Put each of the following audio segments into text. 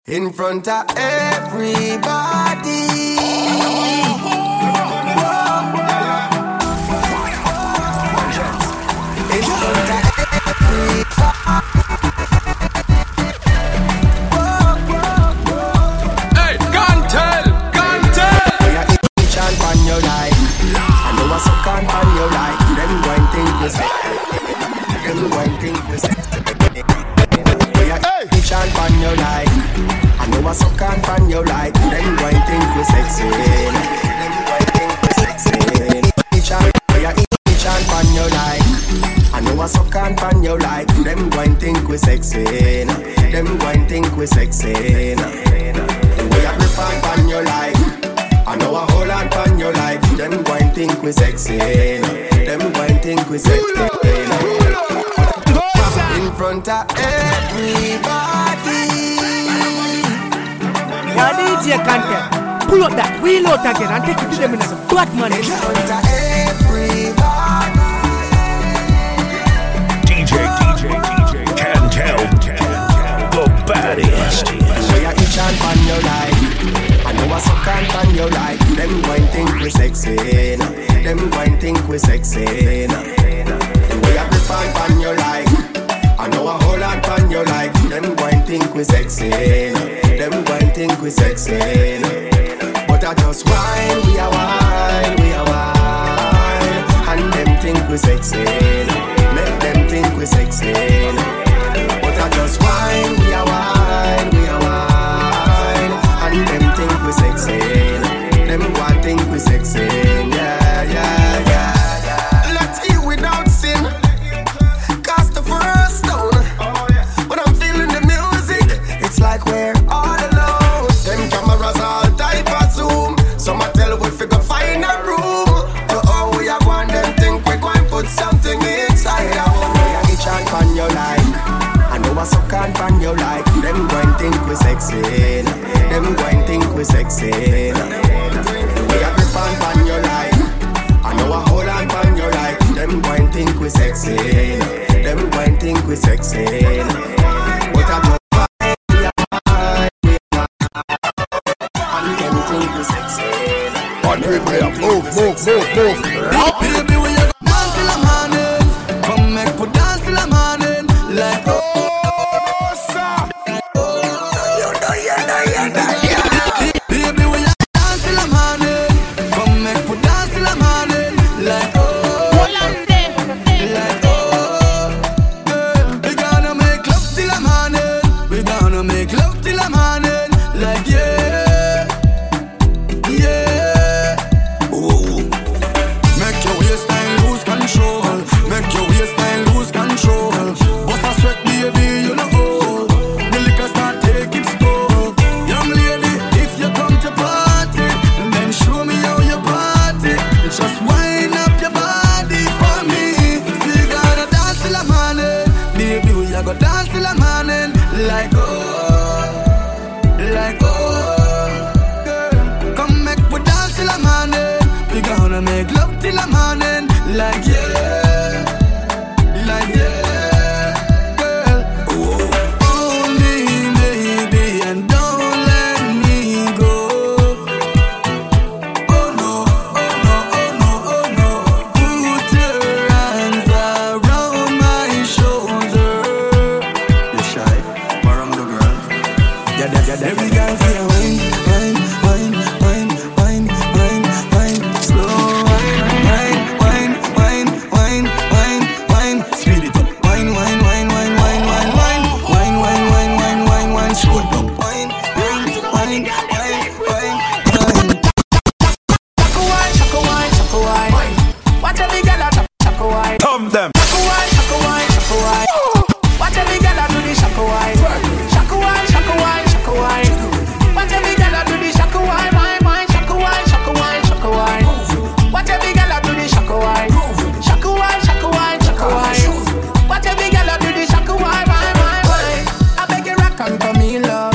In front of everybody. In front of everybody. Hey, gun tell. We are each and on your life. I know I suck on your life. Them going think we say. Them going think we say. We are each and on your life. I know I suck on your life. Them going think we sexy. Them going think we sexy. We are each and on your life. I know I suck on your life. Them going think we sexy. Them going think we sexy. We are grip on your life. I know I hold on your life. Them going think we sexy. Them going think we sexy. In front of everybody. Yeah, DJ Content. Pull up that wheel out again and take it to them in a flat money. In front of everybody. DJ Cantel, the baddest. We are each and on your life. I know I suck on your life. Them going think we sexy. Them going think we sexy. We are grip on your life. I know I hold on your life. Them going think we sexy. Them going think we sexy. But I just whine, we are whine. And them think we sexy. Make them think we sexy. But I just whine, we are whine. And them think we sexy. Them one think we sexy. Yeah. Let's eat without sin. Cast the first stone. When I'm feeling the music, it's like we're all alone. Them cameras all type of zoom. Some I tell we figure find a room. We are one, them think we going put something inside our home. We are each and on your life. I know I suck on your life. Them going think we sexy. Them going think we sexy. We are grip on your life. I know I hold on your life. Them going think we sexy. Them going think we sexy. But I don't find we are and them think we sexy. Move. Baby, when you dance till I'm honey, come make we dance till I'm honey. Like baby, when you dance till I'm honey, come make we dance till I'm honey. Like girl, we gonna make love till I'm honey. We gonna make love till I'm honey. Like yeah. Ooh. Make your waistline lose control. Make your waistline lose control. Bust a sweat, baby, you know go. The liquor start take its toll. Young lady, if you come to party, then show me how you party. Just wind up your body for me. We gotta dance till I'm honey. Baby, we gotta dance till I'm honey. Like girl, come make we dance till I'm honey. We gonna make love till I'm honey. Like yeah, girl. Hold me, baby, and don't let me go. Oh no. Put your hands around my shoulder. You shy, Maramdo girl. Yeah. Every girl feel wine. Slow wine. Speed it up. Wine. Slow it up. Wine. Shaka wine. Watch every girl a shaka wine. Pump them. Shaka wine. Watch every girl a do the shaka wine. Shaka wine. Watch every girl a do the shaka wine. Shaka wine. Watch every girl a do the shaka wine. Shaka wine. Watch every girl a do the shaka wine. I beg you rock and come in love.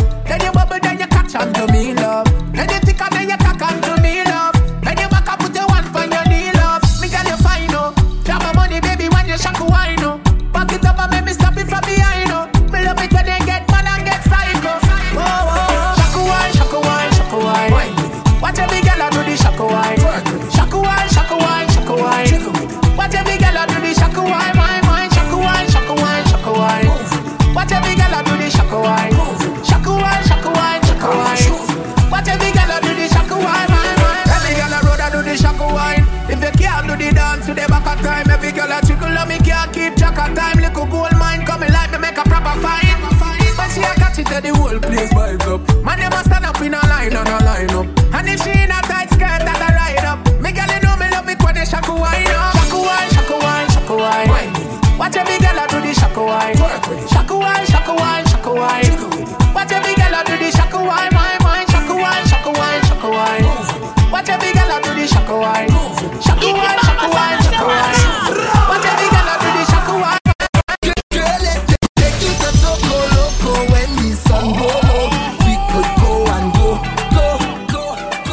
yeah, the whole place vibes up. Man, you must stand up in a line and a line up. And if she in a tight skirt that I ride up, me girl, you know me love it when they shaku wine up. Shaku wine, shaku wine, shaku wine. Watch every girl do the shaku wine. Shaku wine, shaku wine, shaku wine. Watch every girl do the shaku wine, my. Shaku wine, shaku wine, shaku wine. Watch every girl do the shaku wine. Shaku wine, shaku wine, shaku wine. Watch every girl do the shaku wine. Girl, take it to Toco Loco when the sun go low. We could go and go, girl.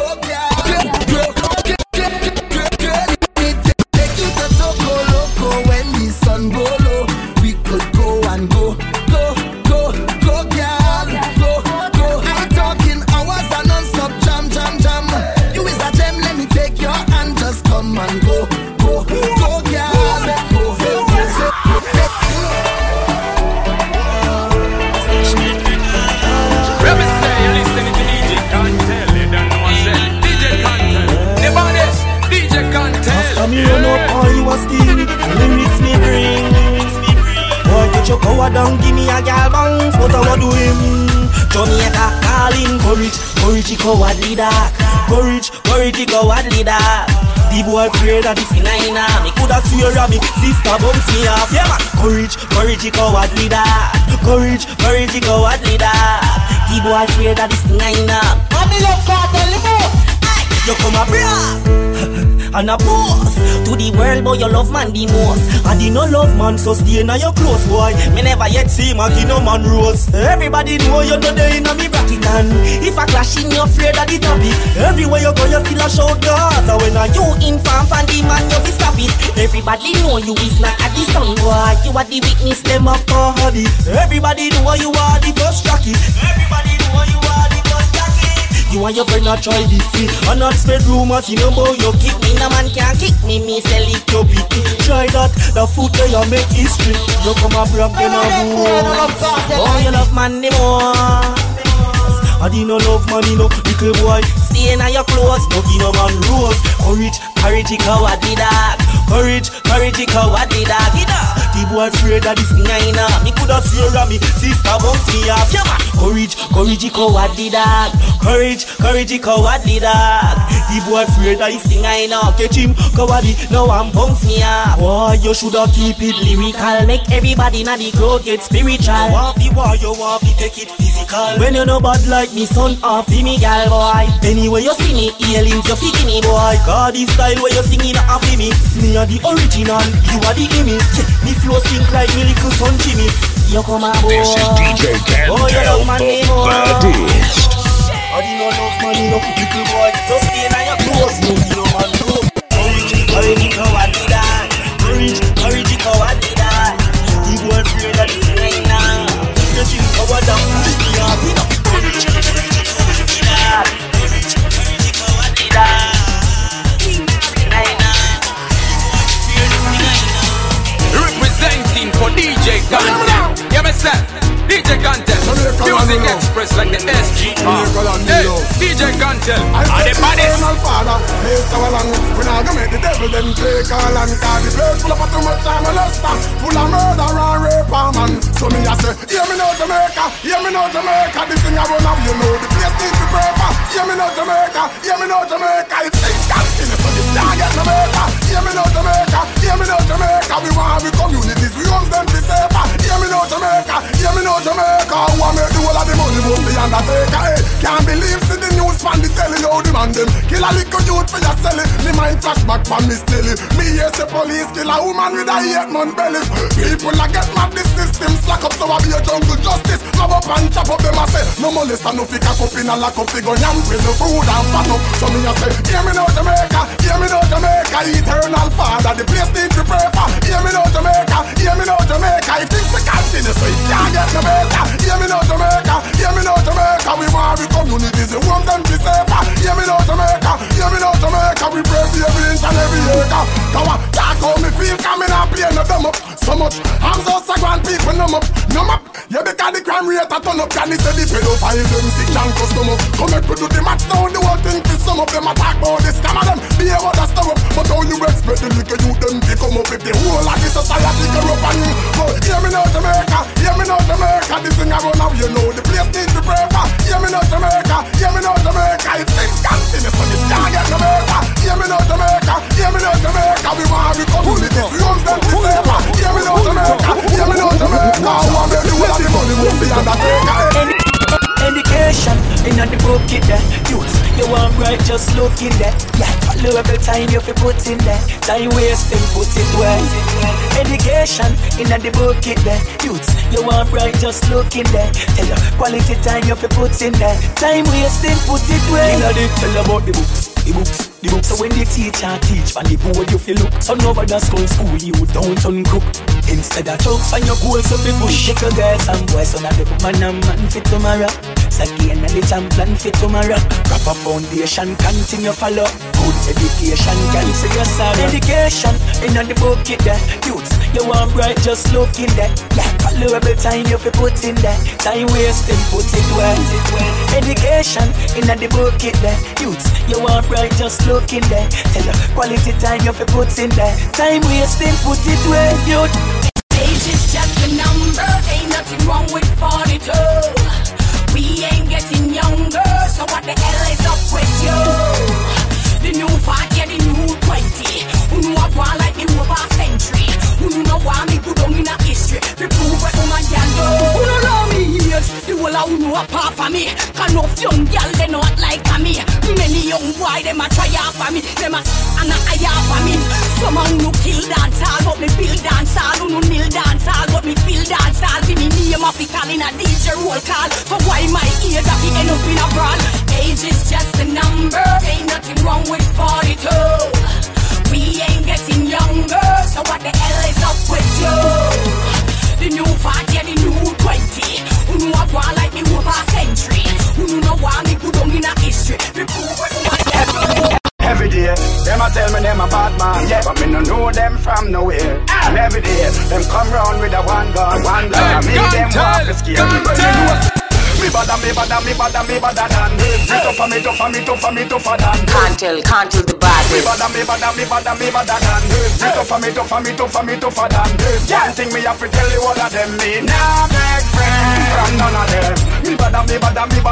Girl, take it to Toco Loco when the sun go low. We could go and go, girl. Go. I'm talking hours and non-stop jam. You is a gem, let me take your hand, just come and go, girl. Rebel say you're listening to DJ Cantel. You don't know what I said. DJ Cantel, the baddest. DJ Cantel. Come here, no boy, you a steal. Lyrics me bring. Boy, get your power down, give me a gal bounce. What I want do him? Jamaica calling, courage, cowardly dark. Courage, cowardly dark. The boy afraid of this nina. Me coulda swear a me sister bounce me off. Yeah man, courage, cowardly dark. Courage, cowardly dark. The boy afraid of this nina. Mommy love Cartel, you come a brag and a boss to the world, boy. You love man the most. I did not love man, so stay in your close, boy. Me never yet see man give no man rose. Everybody know you know they in a me bracket, and if I clash in, you're afraid of the topic. Everywhere you go, you still a shout Gaza. When are you inform and the man, you be stop it. Everybody know you is not at the sun, boy. You are the witness, them up for hobby. Everybody know you are the first jockey. Everybody know you are the first jockey. You and your friend not try this thing and not spread rumors. You know boy, you kick me, no man can't kick me. Me sell it to pity. Try that, the foot where you make history. You come and brag them a boo. Oh, you love man the most. I did not love money, no little boy. Stay in your clothes, no give no man rose. Courage, cowardly dog. Courage, cowardly dog. The boy afraid of this nina. Me coulda swear a me sister bounce me off. Yeah man, courage, cowardly dog. Courage, cowardly dog. The boy afraid of this nina. Catch him, cowardly, now I'm bounce me off. Boy, you shoulda keep it lyrical. Make everybody na the crowd get spiritual. You want to take it physical. When you know bad like me son off me gal boy. Anyway you see me, aliens you feed me boy. God this style where you singing off me. Me are the original, you are the image. Me flow sink like me little son Jimmy. You come a boy. This is DJ Cantel, the baddest. I did not love money, no little boy. So stay in your clothes, no you know man no. Courage, cowardly dog. Courage, cowardly dog. The boy afraid of this right now. You think power down, we are big up. Courage, cowardly dog. Courage, cowardly dog. Representing for DJ Cantel. Yeah, myself. DJ Cantel, Music Express like the SGR. Hey, DJ Cantel, are the baddest. We're not gonna make the devil them take all and call the place full of too much time molester, full of murder and rape man. So me I say, hear me now Jamaica, this thing I run up, you know the place needs to pray for. Hear me now Jamaica, if things continue so this dog get Jamaica. Hear me now Jamaica, we want our communities, we want them to be safer. Hear me now Jamaica, who a make the whole of the money move the undertaker. Hey, can't believe see the news from the telly, how the man them kill a little youth for your selling. Me mind flashback from Miss Telly. Me hear say police kill a woman with a 8-month belly. People a get mad, the system slack up, so I be a jungle justice. Love up and chop up them a say, no molest and no fi cock up in a lock up the gun and prison food and fat up. So me a say, hear me now Jamaica, eternal father, the place need to pray for. Hear me now Jamaica, if things we continue so it can't get no better. Hear me now Jamaica, we want our communities, we want them to be safer. Hear me now Jamaica, we pray for every inch and every acre. Talk how me feel coming and play no dumb up. So much, I'm so grand people numb up. Yeah, because the crime rate a turn up. Can you say the you file them sick and custom up. Come make we do the match down the whole thing. For some of them attack about the scam of them. Be able to stop up. But how you expect the liquor you them to come up if the whole of the society corrupt and you. But hear me now Jamaica, hear me now Jamaica. This thing I run now you know the place needs to break. Hear me now Jamaica, hear me now Jamaica. It's things continuous so this can't get Jamaica. Hear me now Jamaica, hear me now Jamaica. We want the community slums them to save. Hear me now Jamaica, hear me now Jamaica. I want me to do the money must be undertaker. Education in the book in there. Youth, you want bright, just look in there. Yeah, follow every time you fi put in there. Time wasting, put it well. Education in the book in there. Youth, you want bright, just look in there. Tell you quality time you fi put in there. Time wasting, put it well. You know they tell about the books. So when the teacher teach from the board you feel look. So nobody school you don't uncook. Instead of jokes on your goals so we push. Take a girls and boys on the man and man fit tomorrow. Again and the champion fit tomorrow. Proper foundation continue follow. Good education can see your sorrow. Education in the book in there. Youth, you want bright just look in there. Yeah, follow every time you fi put in there. Time wasting put it well. Education in the book in there. Youth, you want bright just look in there. Tell you quality time you fi put in there. Time wasting put it well. Youth, age is just a number. Ain't nothing wrong with 42. We ain't getting younger, so what the hell is up with you? The new 40, the new 20. Who know what like the over century? Who know why me put on in a history? We prove what woman can do. Who know know me years? The whole of who know apart from me. Can of young girl they not like me. Many young boy them a try out for me. Them a and a eye for me. Some man who kill dance all, but me feel dance all. Who no nil dance all, but me feel dance all. See me name a fi call in a DJ roll call. So why my ears have to end up in a brawl? Age is just a number. Ain't nothing wrong with 42. We ain't getting younger, so what the hell is up with you? The new 40 and the new 20. Who know what like me over century? Who know why me put on in a history? We prove what woman can do. Every day, them a tell me them a bad man, yeah, but me no know them from nowhere. And every day, them come round with a one gun, and me them walk the scare. Me bada than me tougher Can't tell the bad. Me bada than me tougher than Can't think me have to tell you all of them. Me nah make friends from none of them. Me bada than me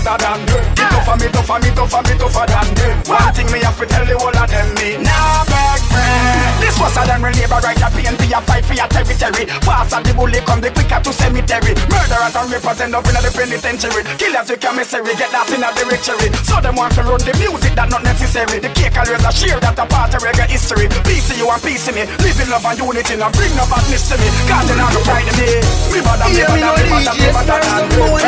tougher than One thing me have to tell you all of them. Me nah make friends. This was a them labor right a pain for a fight for your territory. Pass at the bully come the quicker to cemetery. Murderers and rappers end up in the penitentiary. Killers with commissary get that in a directory. So them want to run the music that not necessary. The cake always a share that a part of reggae history. Peace to you and peace to me. Live in love and unity and bring no badness to me. Cause they not pride in me. Me bada than me tougher than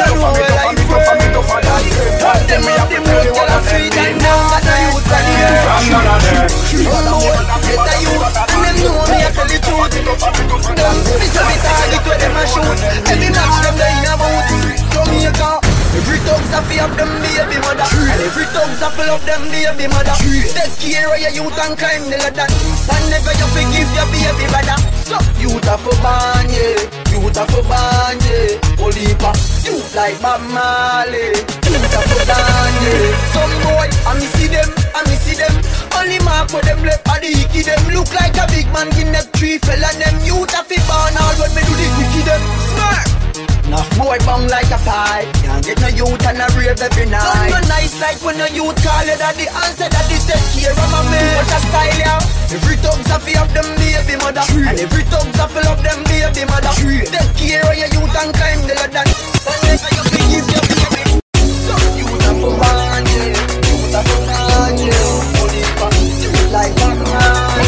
One thing me have to tell you all of them. Me now got the youth from none of them. some more get a youth. And them know me I tell the truth. Them this a me target where them a shoot. Every match them they in a boot. Jamaica. Every thugs a fi of them baby mother. And every thugs a fill up them baby mother. Take care of your youth and climb the ladder. And never you forgive your baby brother. So youth a for born, yeah. Youth a for born, yeah. Olipa. Youth like Bob Marley. Youth a for born, yeah. Some boy, I me see them. Only mark for them left are the hickey them. Look like a big man in that tree fella. Them youth a fi born all when me do the quicky them. Smart. Enough boy bang like a pipe. Can't get no youth and a rave every night. Don't nice like when no youth call you that the answer that they take care of my man. What a style yeah. Every thugs a fi up them baby mother. And every thugs a fill up them baby mother. Take care of your youth and climb the ladder. And never you fi give your baby. So youth a for born yeah. Youth a for born yeah. Only for youth like that man.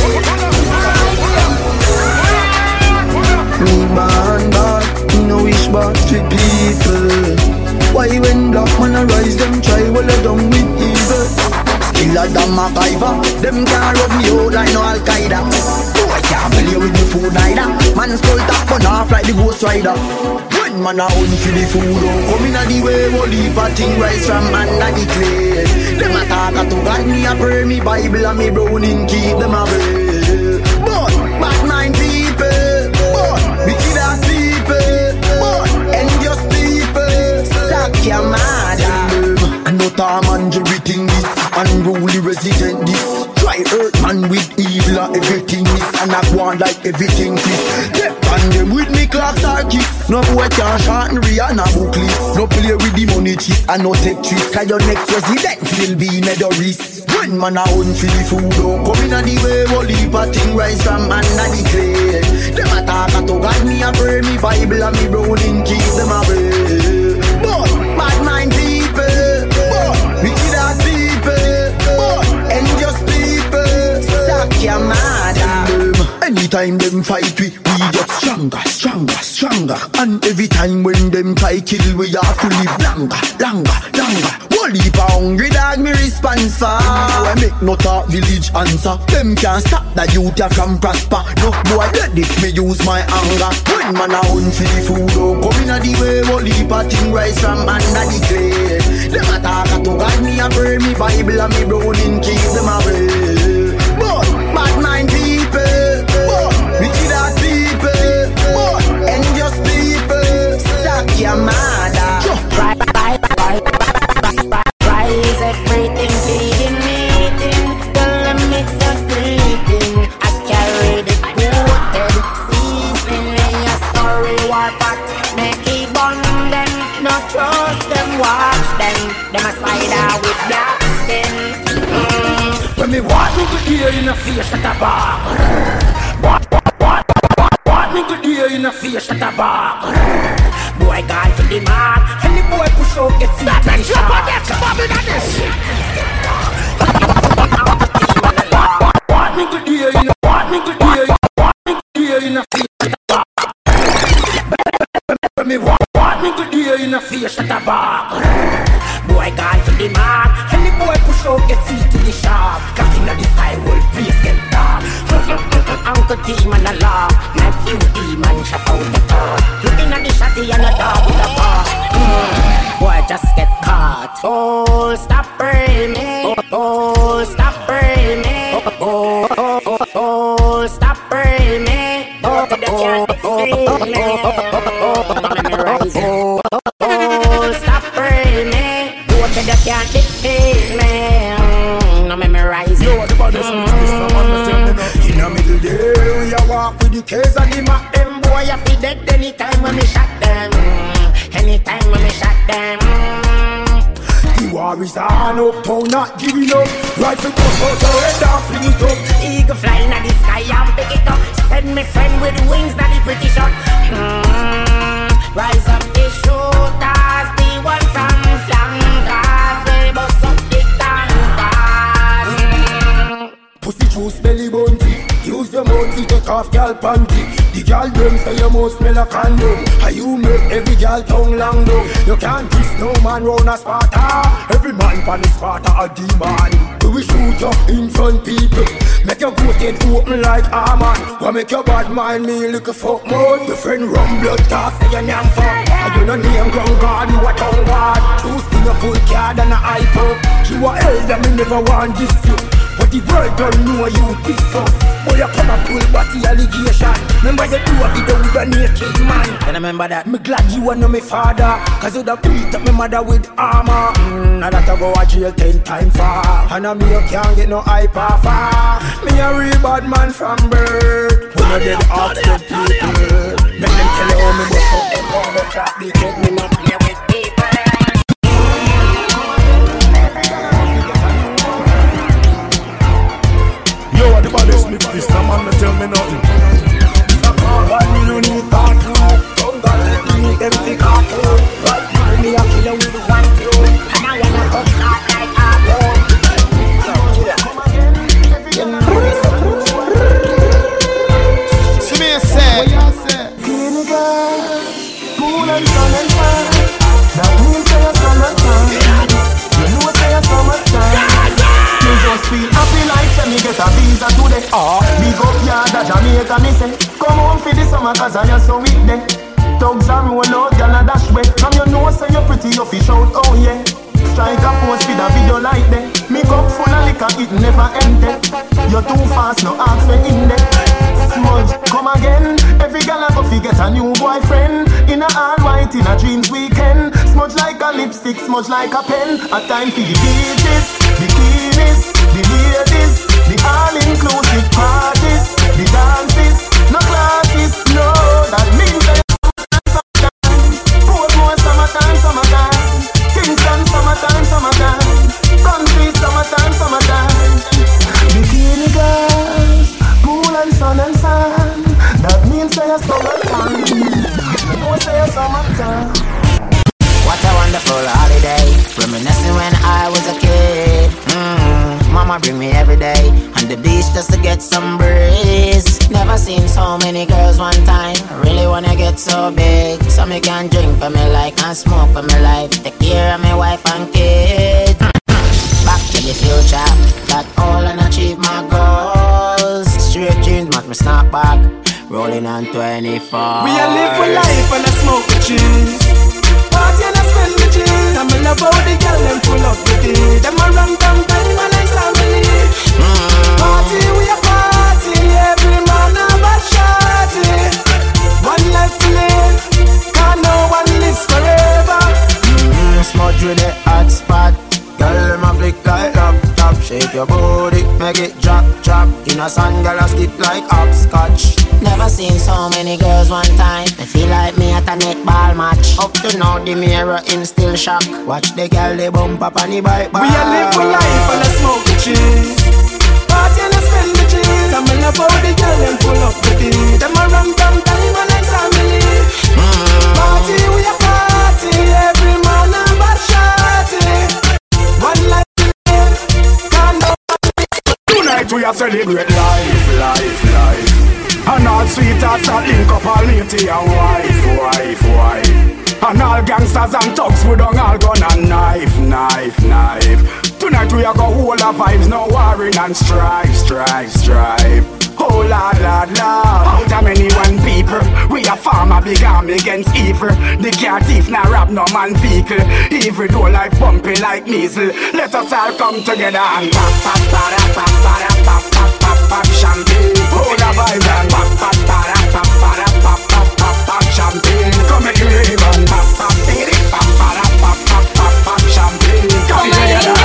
Me man bad. No wish but for people. Why when black man arise them try well done with evil. Skiller than MacGyver. Them can't rub me out like no Al-Qaeda. Oh I can't believe with the food either. Man skull tap on off like the Ghost Rider. When man a hunt for the food don't come in the way. Won't leave a thing rise from under the clay. Them a talk to God me a pray. Me Bible and me Browning keep them away. But bad mind people. But wicked ass people. Envious people, sack your mother. And no time and everything this unruly resident this. Try hurt man with evil and everything this. And I go on like everything this. Step on them with me clocks or kicks. No boy can shorten Rihanna booklist. No play with the money cheese and no take tricks. Cause your next resident will be Medoris. When man a hunt for the food don't come in a the way. Whole heap of thing rise from under the clay. Them a talk to God me a pray me Bible and me rolling keys them away. But bad mind people, but wicked ass people, but unjust people. Suck your mother. Anytime them fight we get stronger, stronger, stronger. And every time when them try kill we have to live longer, longer, longer. Whole heap of hungry dog me response for. I make no talk village answer. Them can't stop the youth ya from prosper. No boy let it me use my anger. When man a hunt for the food don't come in a the way. Whole heap of thing rise from under the clay. Them a talk to God me a pray me Bible and me rolling keys them away. But bad mind people, but wicked ass people, but unjust people. Suck your mother. Rise everything feeding me, the limits of breathing. I carry the goated season in your story war pot. Make it bun them, no trust them, watch them. Them a slide out with black skin. When me want me to hear in a face at the bar. Want me to hear in a face at the bar. Boy gone to the mark, and the boy push out the feet to the shop. Want me to hear in a, want me to hear in a face at the bar. When me want me to hear in a face at the bar. Boy gone to the mark, and the boy push out the feet to the shop. Cocking at the sky, whole place get dark. Uncle Demon a law, nephew Demon shut out the door. Looking at the shotty and a dog with a bar. Boy just get caught. Oh, stop praying me. Oh, stop praying me. Oh, stop praying me. Oh, they can't defeat me. Oh, stop praying me. Oh, they can't defeat me. No memorize. Yo, what about this? In the middle there, we a walk with the case and the map. Them boy a fi dead anytime when me shot them. Anytime when me shot them. The war is on uptown, not giving up. Rifle bust out your head and fling it up. Eagle flying at the sky and pick it up. Send me friend with wings that is pretty short. Rise up the shooters, the one from Flanders. They bust up the tankers. Pussy juice belly bounty. Use your mouth to take off y'all panty. The girl them say you must smell a condom. And you make every girl tongue long though. You can't kiss no man round a Sparta. Every man pan the Sparta a demon. We will shoot you in front people. Make your goat head open like Arman. Why make your bad mind me look a fuck mode. Your friend run blood talk say you name fuck. And you no name ground guard, you a tongue guard. Choose in a full card and a iPod. You a elder, me never want this you. But the world don't know you discuss. Boy, you come and pull body allegation. Remember you do a video with a naked man. And I remember that. Me glad you are not my father. Cause you'd have beat up my mother with armor. Now that I go a jail 10 times far. And I me you can't get no hyper far. Me a real bad man from birth. When I did ask the people. Make them tell you how me bust up them on the trap. They take me not play with people. Yo, what about this? This time man tell me nothing. But me no need part two. Don't got let me make them think out too. Right now me a killer with one two. And I wanna come out like apple. See me say, Kitty girl, cool and sun and fun. That means say you're summertime. You know say you're summertime. You just feel happy like say me get a visa today. Big up yard at Jamaica me say. Come home for the summer cause I am so weak there. Thugs and roll out, y'all a dash way. From you know say you're pretty, you fish out, oh yeah. Strike a post with a video like that. Me cup full of liquor, it never empty. You're too fast, no ask for in there. Smudge, come again. Every gal a go fi get a new boyfriend. In a all white, in a jeans weekend. Smudge like a lips, stick smudge like a pen. A time for the beaches, bikinis, the ladies, the all-inclusive parties, the dances, no classes, no. That means that Portmore summertime, summertime, Kingston summertime, summertime, country summertime, summertime. Bikini girls, pool and sun and sand. That means say a summertime. Don't say a summertime. What a wonderful holiday, reminiscing when I was a kid. Mama bring me every day on the beach just to get some breeze. Never seen so many girls one time. I really wanna get so big, so me can drink for me like and smoke for me life. Take care of my wife and kids. Back to the future, got all and achieve my goals. Straight dreams, but me snap back, rolling on 24. We a live for life and I smoke the cheese. Party and I spend the cheese. I'm in love how the girl them full up the day. Them a run down time and I family. Party we a party, every man have a shorty. One life to live, can't no one lives forever. Smudge with the hot spot, girl them a flick like laptop. Shake your booty, make it drop, drop. In a sun, girl a skip like hopscotch. Never seen so many girls one time. I feel like me at a netball match. Up to now the mirror in still shock. Watch the girl they bump up on the bike bar. We a live for life and I smoke the cheese. Party and I spend the cheese. I'm in love how the girl them full up the day. Them a run down time and I family. Party we a party, every man have a shorty. One life to live, can't no. Tonight we are celebrate life, life, life. And all sweethearts that link up all lady and wife, wife, wife. And all gangsters and thugs we don't all gun and knife, knife, knife. Tonight we are go whole of vibes, no warring and strife, strife, strife. Oh lord, lord, lord. Out of many one people, we a farm a big army against evil. The car thief now rob no man vehicle. Evil do life bumpy like measles. Let us all come together and pop, pop, para, pop, para, pop, pop, pop, pop, champagne. Oh the vibes and pop, pop, para, pop, para, pop, pop, pop, pop, champagne. Come make it rave and pop, pop, piri, pop, para, pop, pop, pop, pop, champagne. Come together.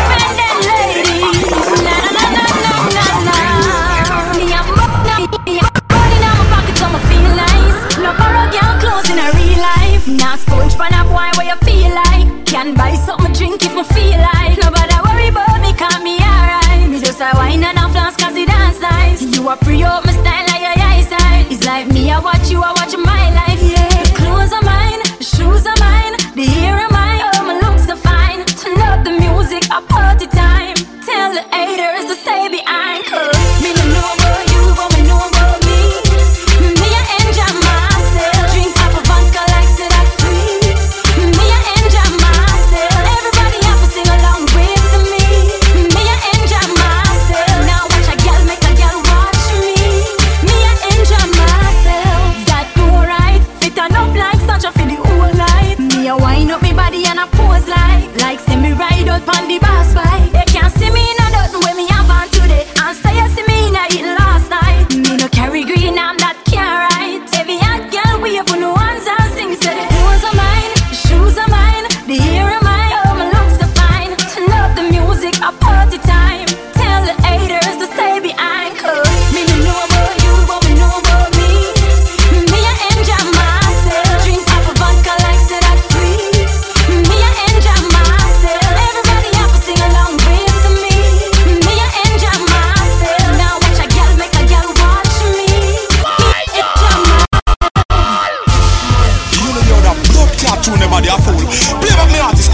Now sponge pan up wine where you feel like. Can buy something drink if me feel like. Nobody worry about me, call me alright. Me just a wine and a flask cause it dance nice. You a pre up my style like your eyesight. It's like me, I watch you, I watch my life, yeah. The clothes are mine, the shoes are mine, the hair are mine, oh my looks are fine. Turn up the music, a party time. Tell the haters to stay behind. Me no know about you, but me know about me. Me I enjoy myself. Drink up a vodka like say that free. Me I enjoy myself. Everybody have to sing along with me. Me I enjoy myself. Now watch a girl make a girl watch me. Me I enjoy myself. That do right. Fit on up like such a for the whole night. Me I wind up me body and I pose like say me ride out on the bus bike. They can't see me in a nothing when me have on today. And say you see me in a it last night. Me no carry green, I'm that can't right. Every hot girl we have no ones and sing. Say the clothes are mine, the shoes are mine, the hair are mine, oh my looks are fine. Turn up the music, a party time. Tell the haters to stay behind. Me no know about you, but me know about me. Me I enjoy myself. Drink up a vodka like say that free. Me I enjoy myself. Everybody have to sing along with me. Me I enjoy myself. Now watch a girl make a girl watch me. Me enjoy myself. You know you're the blood clot tune, nobody a fool. Play back me artist,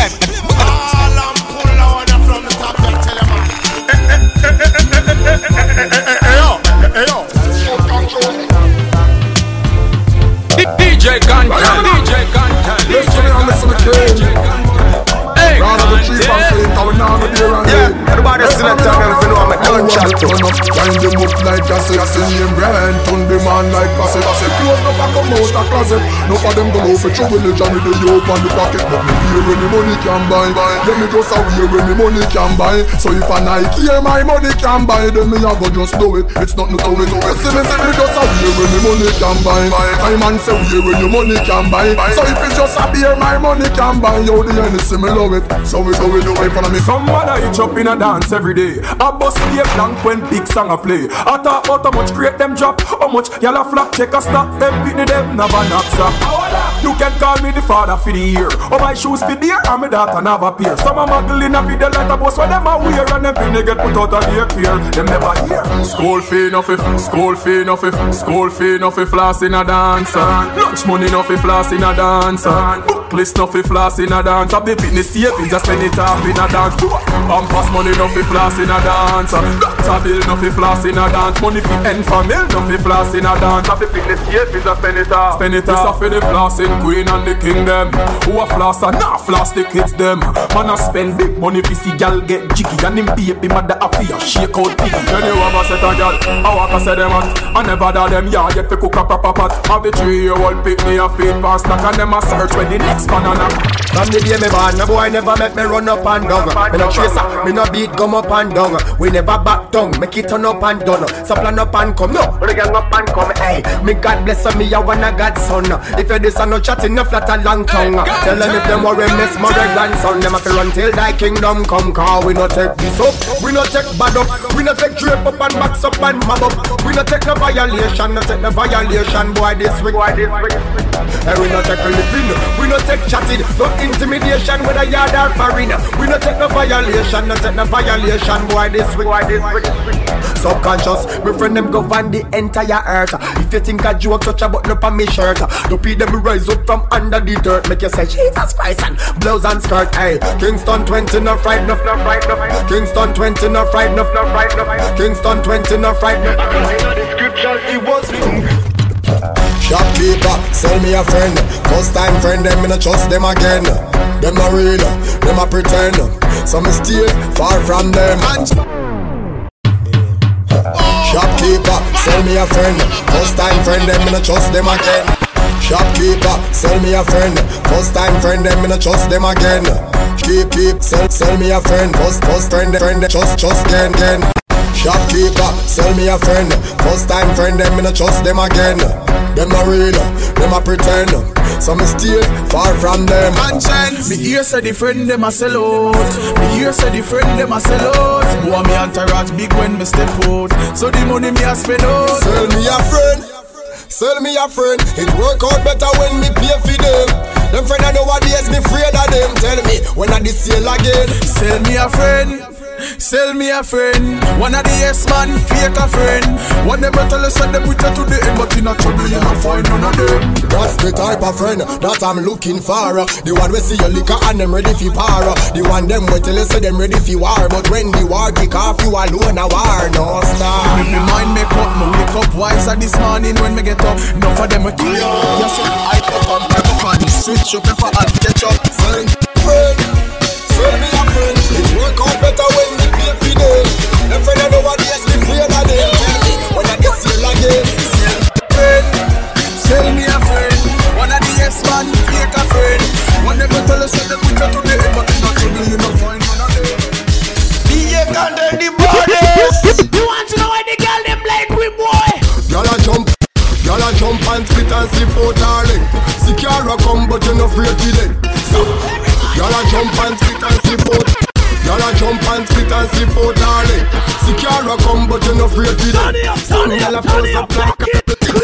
DJ Gantel, DJ Gantel. Listen, I'm listening to you. Hey, Round of the cheap and clean, we now go there and Yeah, everybody select and if you know I'm a don't chat. cassette. Turn up, wind them up like cassette. Sing him grand, turn the man like cassette. Close the back come out a closet. No for them go low for trouble, the Johnny the yoke on the pocket. But me hear when the money can buy. Let me just away when the money can buy. So if I Nike here my money can buy, then me a go just do it. It's not no to it. See me just away when the money can buy. I man say we when your money can buy. So if it's just a beer my money can buy. Yo the NC me love it. So we do it in front of me. Someone I hitch up in a dance every day. I bust the blank when big song I play. I talk about how much create them drop, how much y'all a flop, check a stop, them pitney them never knock up. You can call me the father for the year. Oh my shoes for the year, and my daughter never appear. Some a muggle in a video like a boss when them a wear, and them finna get put out of the care. Them never hear. School fee no fi, school fee no fi, school fee no fi floss in a dance. Lunch money no fi floss in a dance. Book list no fi floss in a dance. Have the fitness savings just spend it off in a dance. Pass money no fi floss in a dance. Doctor bill no fi floss in a dance. Money fi end for mill no fi floss in a dance. Have the fitness savings just spend it off. Spend it off. This a fi the flossing queen and the kingdom. Who a floss and not floss the kids them. Man a spend big money fi see gal get jiggy. And him baby mother a fi a shake out piggy. When you have a set a gal, I walk a set them at. I never da them yard yet fi cook a proper pot. Have the 3-year-old pick me a feed past knock. And them a search when the next man a knock. From the day me born, no boy never make me run up and down. Me no chaser, me no beat gum up and down. We never back down, make it turn up and done. So plan up and come, no, we gang up and come. Hey, me God bless me, I want a Godson. If you this a no chat enough, flat a long tongue. Tell them if them worry miss my grandson, them have to run till thy kingdom come. Cause we no take this up, we no take bad up, we no take drape up and box up and mob up. We no take no violation, no take no violation. Boy this week, hey, we no take a living, we no take chatting, no intimidation with a yard or foreign. We no take no violation, no take no violation. Boy this week, subconscious, my friend them govern the entire earth. If you think a joke touch a button up on me shirt, you pee them rise up from under the dirt. Make you say Jesus Christ and blouse and skirt. Hey, Kingston 20 no fright enough, no fright enough. Kingston 20 no fright enough, no fright enough. Kingston 20 no fright enough. In the scripture it was written. Shopkeeper, sell me a friend. First time friend, them me no trust them again. Them not real, them a pretend. So me steal far from them. Shopkeeper, sell me a friend. First time friend, them me no trust them again. Shopkeeper, sell me a friend. First time friend, them me no trust them again. Keep, sell me a friend. First friend, trust again. Shopkeeper, sell me a friend. First time friend, them me no trust them again. Them not real, them a pretend. So me steal far from them. Me hear say the friend them a sell out. Me hear say the friend them a sell out. Boy me entourage big when me step out. So the money me a spend out. Sell me a friend. Sell me a friend. It work out better when me pay for them. Them friend I nowadays me afraid of them. Tell me when I this sale again. Sell me a friend. Sell me a friend. One of the yes man, fake a friend. One never tell us that them with you to the end, but in a trouble you don't find none of them. That's the type of friend that I'm looking for. The one we see your liquor and them ready for para. The one them we tell us say them ready for war. But when the war kick off, you alone a war. No star. Make me mind make up, me wake up wiser this morning when me get up. Enough of them a kill you. Yes, I pop up on the switch up pepper and ketchup. Friend, sell me a friend. It work out better when we pay for them. Them friend I nowadays me afraid of them. Tell me when I get sale again. Sell me a friend. One of the yes man, fake a friend. One never tell us that we got to the end, but in a trouble you don't find none of them. DJ Content the baddest. You want to know why the girl them like we boy? Y'all a jump and split and slip out darling. Secure come but you no afraid for them. Y'all a jump and split and slip out. Y'all a jump and split and slip out darling. Secure come but you no afraid for them. Y'all a pose up like a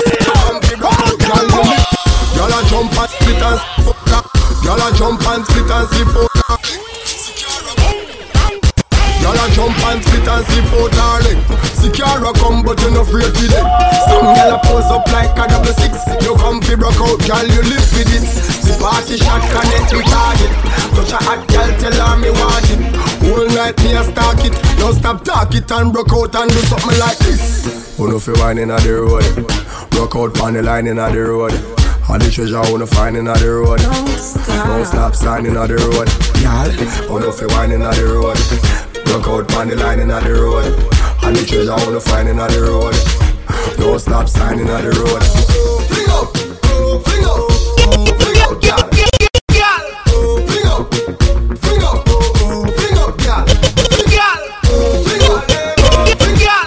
y'all a jump and split and slip out. Y'all a jump and split and slip out. Y'all a jump and split and slip out darling. Secure come but you no afraid for them. Some y'all a pose up like a 6. You come fi broke out, girl, you live for this. The party shot connect with target. Touch a hot girl, tell her me want it. Whole night me a stalk it. Don't stop talk it and broke out and do something like this. Who no fi wine inna the road. Broke out on the line inna the road. All the treasure who no find inna the road. Don't stop sign inna the road. Y'all, who no fi wine inna the road. Broke out on the line inna the road. And the treasure I wanna find in the road. No stop sign in the road. Fling up, fling up, fling up, girl. Fling up, fling up, fling up, girl. Fling up, fling up, fling up,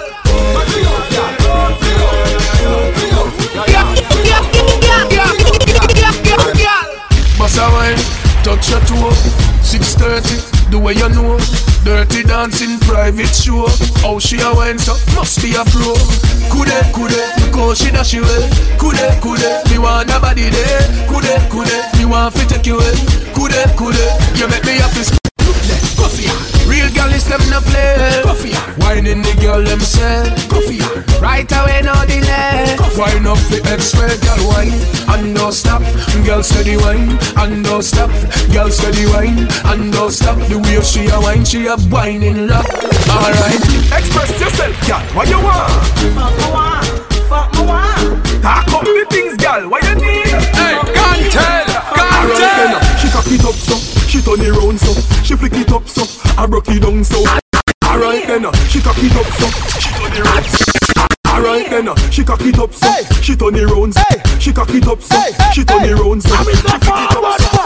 Bossa wine, touch your toe. 6:30, the way you know. Dirty dancing, private show. How she a wine so must be a pro. Kude, because she dash you well. Kude, me want a body there. Kude, me want to take you well. Kude, you make me happy. Real girl is them no play. Whining the girl them say. Right away no delay. Wine up the X-ray, girl wine and no stop. Girl steady wine and no stop. Girl steady wine and no stop. The way she a wine, she a whining lock. Alright, Express yourself, girl. What you want? Fuck me one. Talk up the things, girl. What you need? Hey, can't tell. She cock it up so, she turn it round so, she flick it up so, I broke it down so. Alright then, she cock it up so, she turn it round so. Alright then, she cock it up so, she turn it round so. She cock it up so, she turn it round so. She flick it up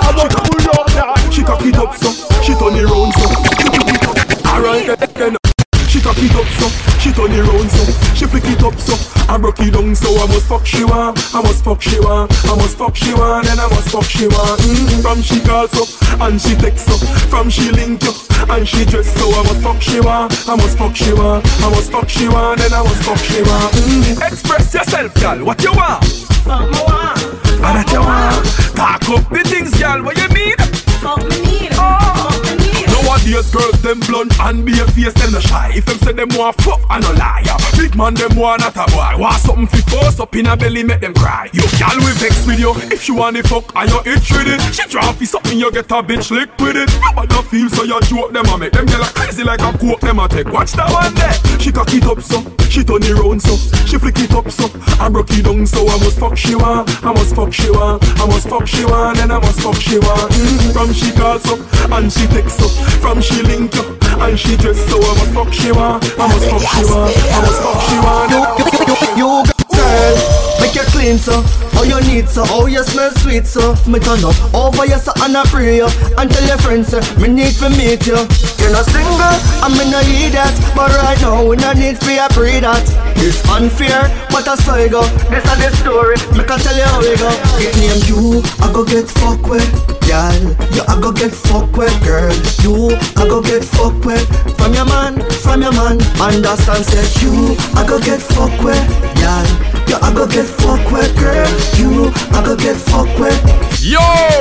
so, she cock it up so, she turn it round so. Alright then. She cock it up so, she turn it round so, she flick it up so, I broke it down so. I must fuck she want, I must fuck she want, I must fuck she want, and I must fuck she want. From she calls up, and she texts up, from she link up, and she dress so. I must fuck she want, I must fuck she want, I must fuck she want, and I must fuck she want. Express yourself, girl, what you want? Fuck me one. And that you want? Talk up the things, girl, what you need? Fuck me need. Fuck me need. Nowadays girls them blunt and be a face them no shy. If them say them want fuck and no liar. Big man them want not a boy. Want something fi force up in a belly make them cry. You gal we vex with you if she want the fuck and you itch with it. She try fi something you get a bitch lick with it. Nobody feel so you joke them and make them get like crazy like a coke them a take. Watch that one there. She cock it up so, she turn it round so, she flick it up so, I broke it down so. I must fuck she want, I must fuck she want, I must fuck she want, and I must fuck she want. From she calls up and she texts up, from she link up and she dress so. I must fuck she want, I must fuck she want, I must fuck she want. You girl, make you clean so, how you need so, how you smell sweet so. Me turn up over you so and I pray you, and tell your friends so, me need to meet you. You're not single, and me no need that, but right now we no need for you pray that. It's unfair, but I saw you go. This is the story, make I tell you how we go. It name you, I go get fuck with, girl. You I go get fuck with, girl. You I go get fuck with, from your man. Understand, say you I go get fuck with, girl. You I go get fuck with, girl. You I go get fuck with. Yo,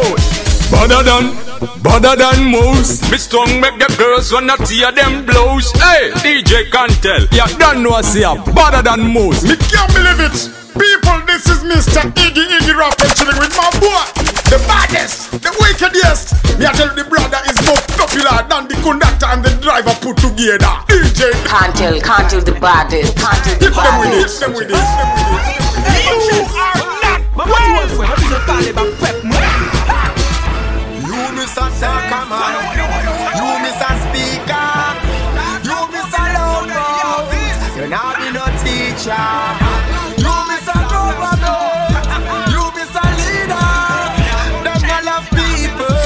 better than most. Me strong make the girls wanna tear them blows. Hey, DJ Cantel, you don't know I say better than most. Me can't believe it. People, this is Mr. Iggy Rapper chilling with my boy, the baddest, the wickedest. Me I tell you the brother is more popular than the conductor and the driver put together. DJ Cantel the baddest. Hit them with this. You are not You Mr. Talkaman, you Mr. Speaker, you Mr. Loud Mouth, you're not be no teacher. You Mr. Governor, you Mr. Leader, them all of people.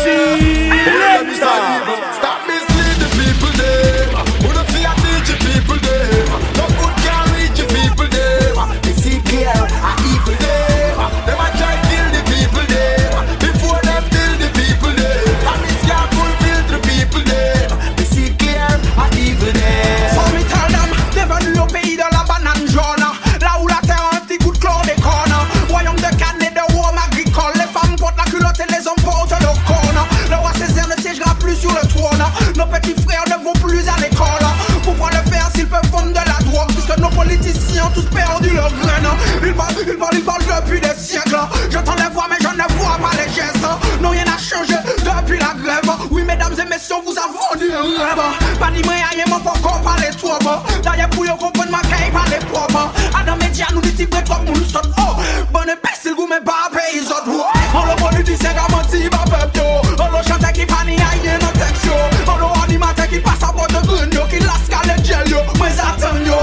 Stop misleading the people there. Who don't fear teach the people there. No good can reach the people there. They see clear, are evil there. Them a try kill the people there. Before them kill the people there. And this can't fulfill the people there. They see clear, are evil there. So me tell them, never knew au pays de la banane jaune. Là où la terre a un petit goût de chlordécone. Royaume de Cannes et de Rome agricole. Les femmes portent la culotte et les hommes portent le cône. Le roi Césaire ne siégera plus sur le trône. Nos petits frères ne vont plus à l'école. Pourquoi le faire s'ils peuvent vendre de la drogue? Puisque nos politiciens ont tous perdu leur graine. Ils parlent depuis des siècles. J'entends les voix mais je ne vois pas les gestes. Non, rien n'a changé depuis la grève. Oui, mesdames et messieurs, vous avez vendu un rêve. Pas ni moyen, y'a mon pourquoi pas les troupes. D'ailleurs, pour y comprendre ma caille, pas les propres. À dans médias, nous dit tigres comme nous sommes. Oh, bonne imbécile, vous m'avez pas payé, ils autres. On le politicien qui a menti, ma peuple. On le chanteur qui panie, aïe, nos textes. On le animateur qui passe à bord de grune, qui lasque les gel, mais attends, yo.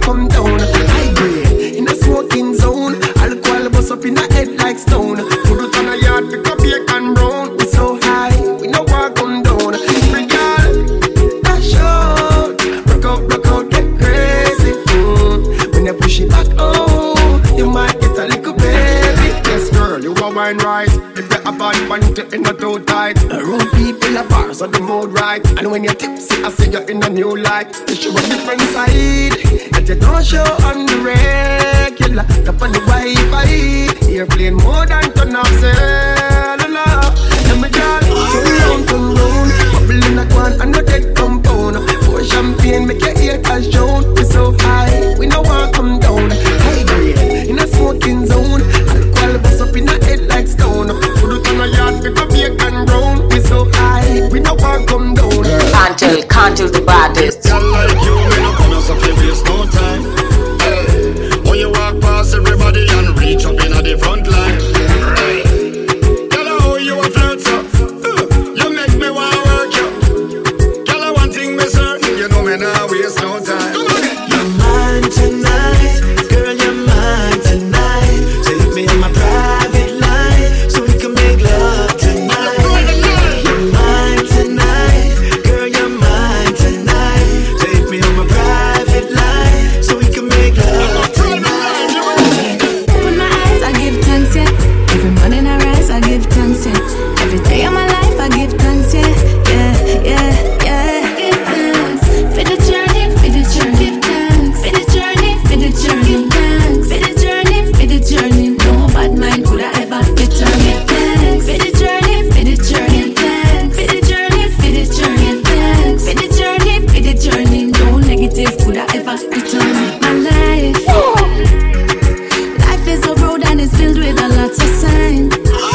come down. High grade in a smoking zone. Alcohol bust up in the head like stone. Put it on a yard, pick up bacon and brown. We so high, we no walk come down. Every girl, dash out, rock out, get crazy. When you push it back, oh, you might get a little baby. Yes, girl, you are wine right. If you have bad one, you in the too tight. Around people are bars on the mood right. And when you're tipsy, I see you in a new light. You show a different side that you don't show on the regular. Up on the Wi-Fi, you're playing more than turn off cellular. And my girl, turn round, bubble in a can and no dead compound. Pour champagne, make your ear cash down. We so high, we no want come down. High grade in a smoking zone. Alcohol bust up in the head like stone. Put it on a yard, pick up bacon brown. We so high, we no want come down. Can't tell the baddest. Girl like you, me no come yourself, you waste no time. Hey, when you walk past everybody and reach up in the front line. Right. Girl, how you a flirt so? You make me wanna work you. Girl, I one thing me certain, you know me nah waste no time. You're mine tonight, girl, you're mine tonight. Take me on my private line so we can make love tonight. You're mine tonight, girl, you're mine tonight. Take me on my private line so we can make love tonight. Open my eyes, I give thanks, yeah. Every morning I rise, I give thanks, yeah. Every day of my life, I give thanks, yeah. Give thanks for the journey, for the journey. Give thanks for the journey, for the journey. Give thanks for the journey, for the journey. No bad mind could I ever deter me. Thanks for the journey, for the journey. Thanks for the journey, for the journey. Thanks for the journey, for the journey. No negative could I ever deter me. My life is a road and it's filled with a lot of signs.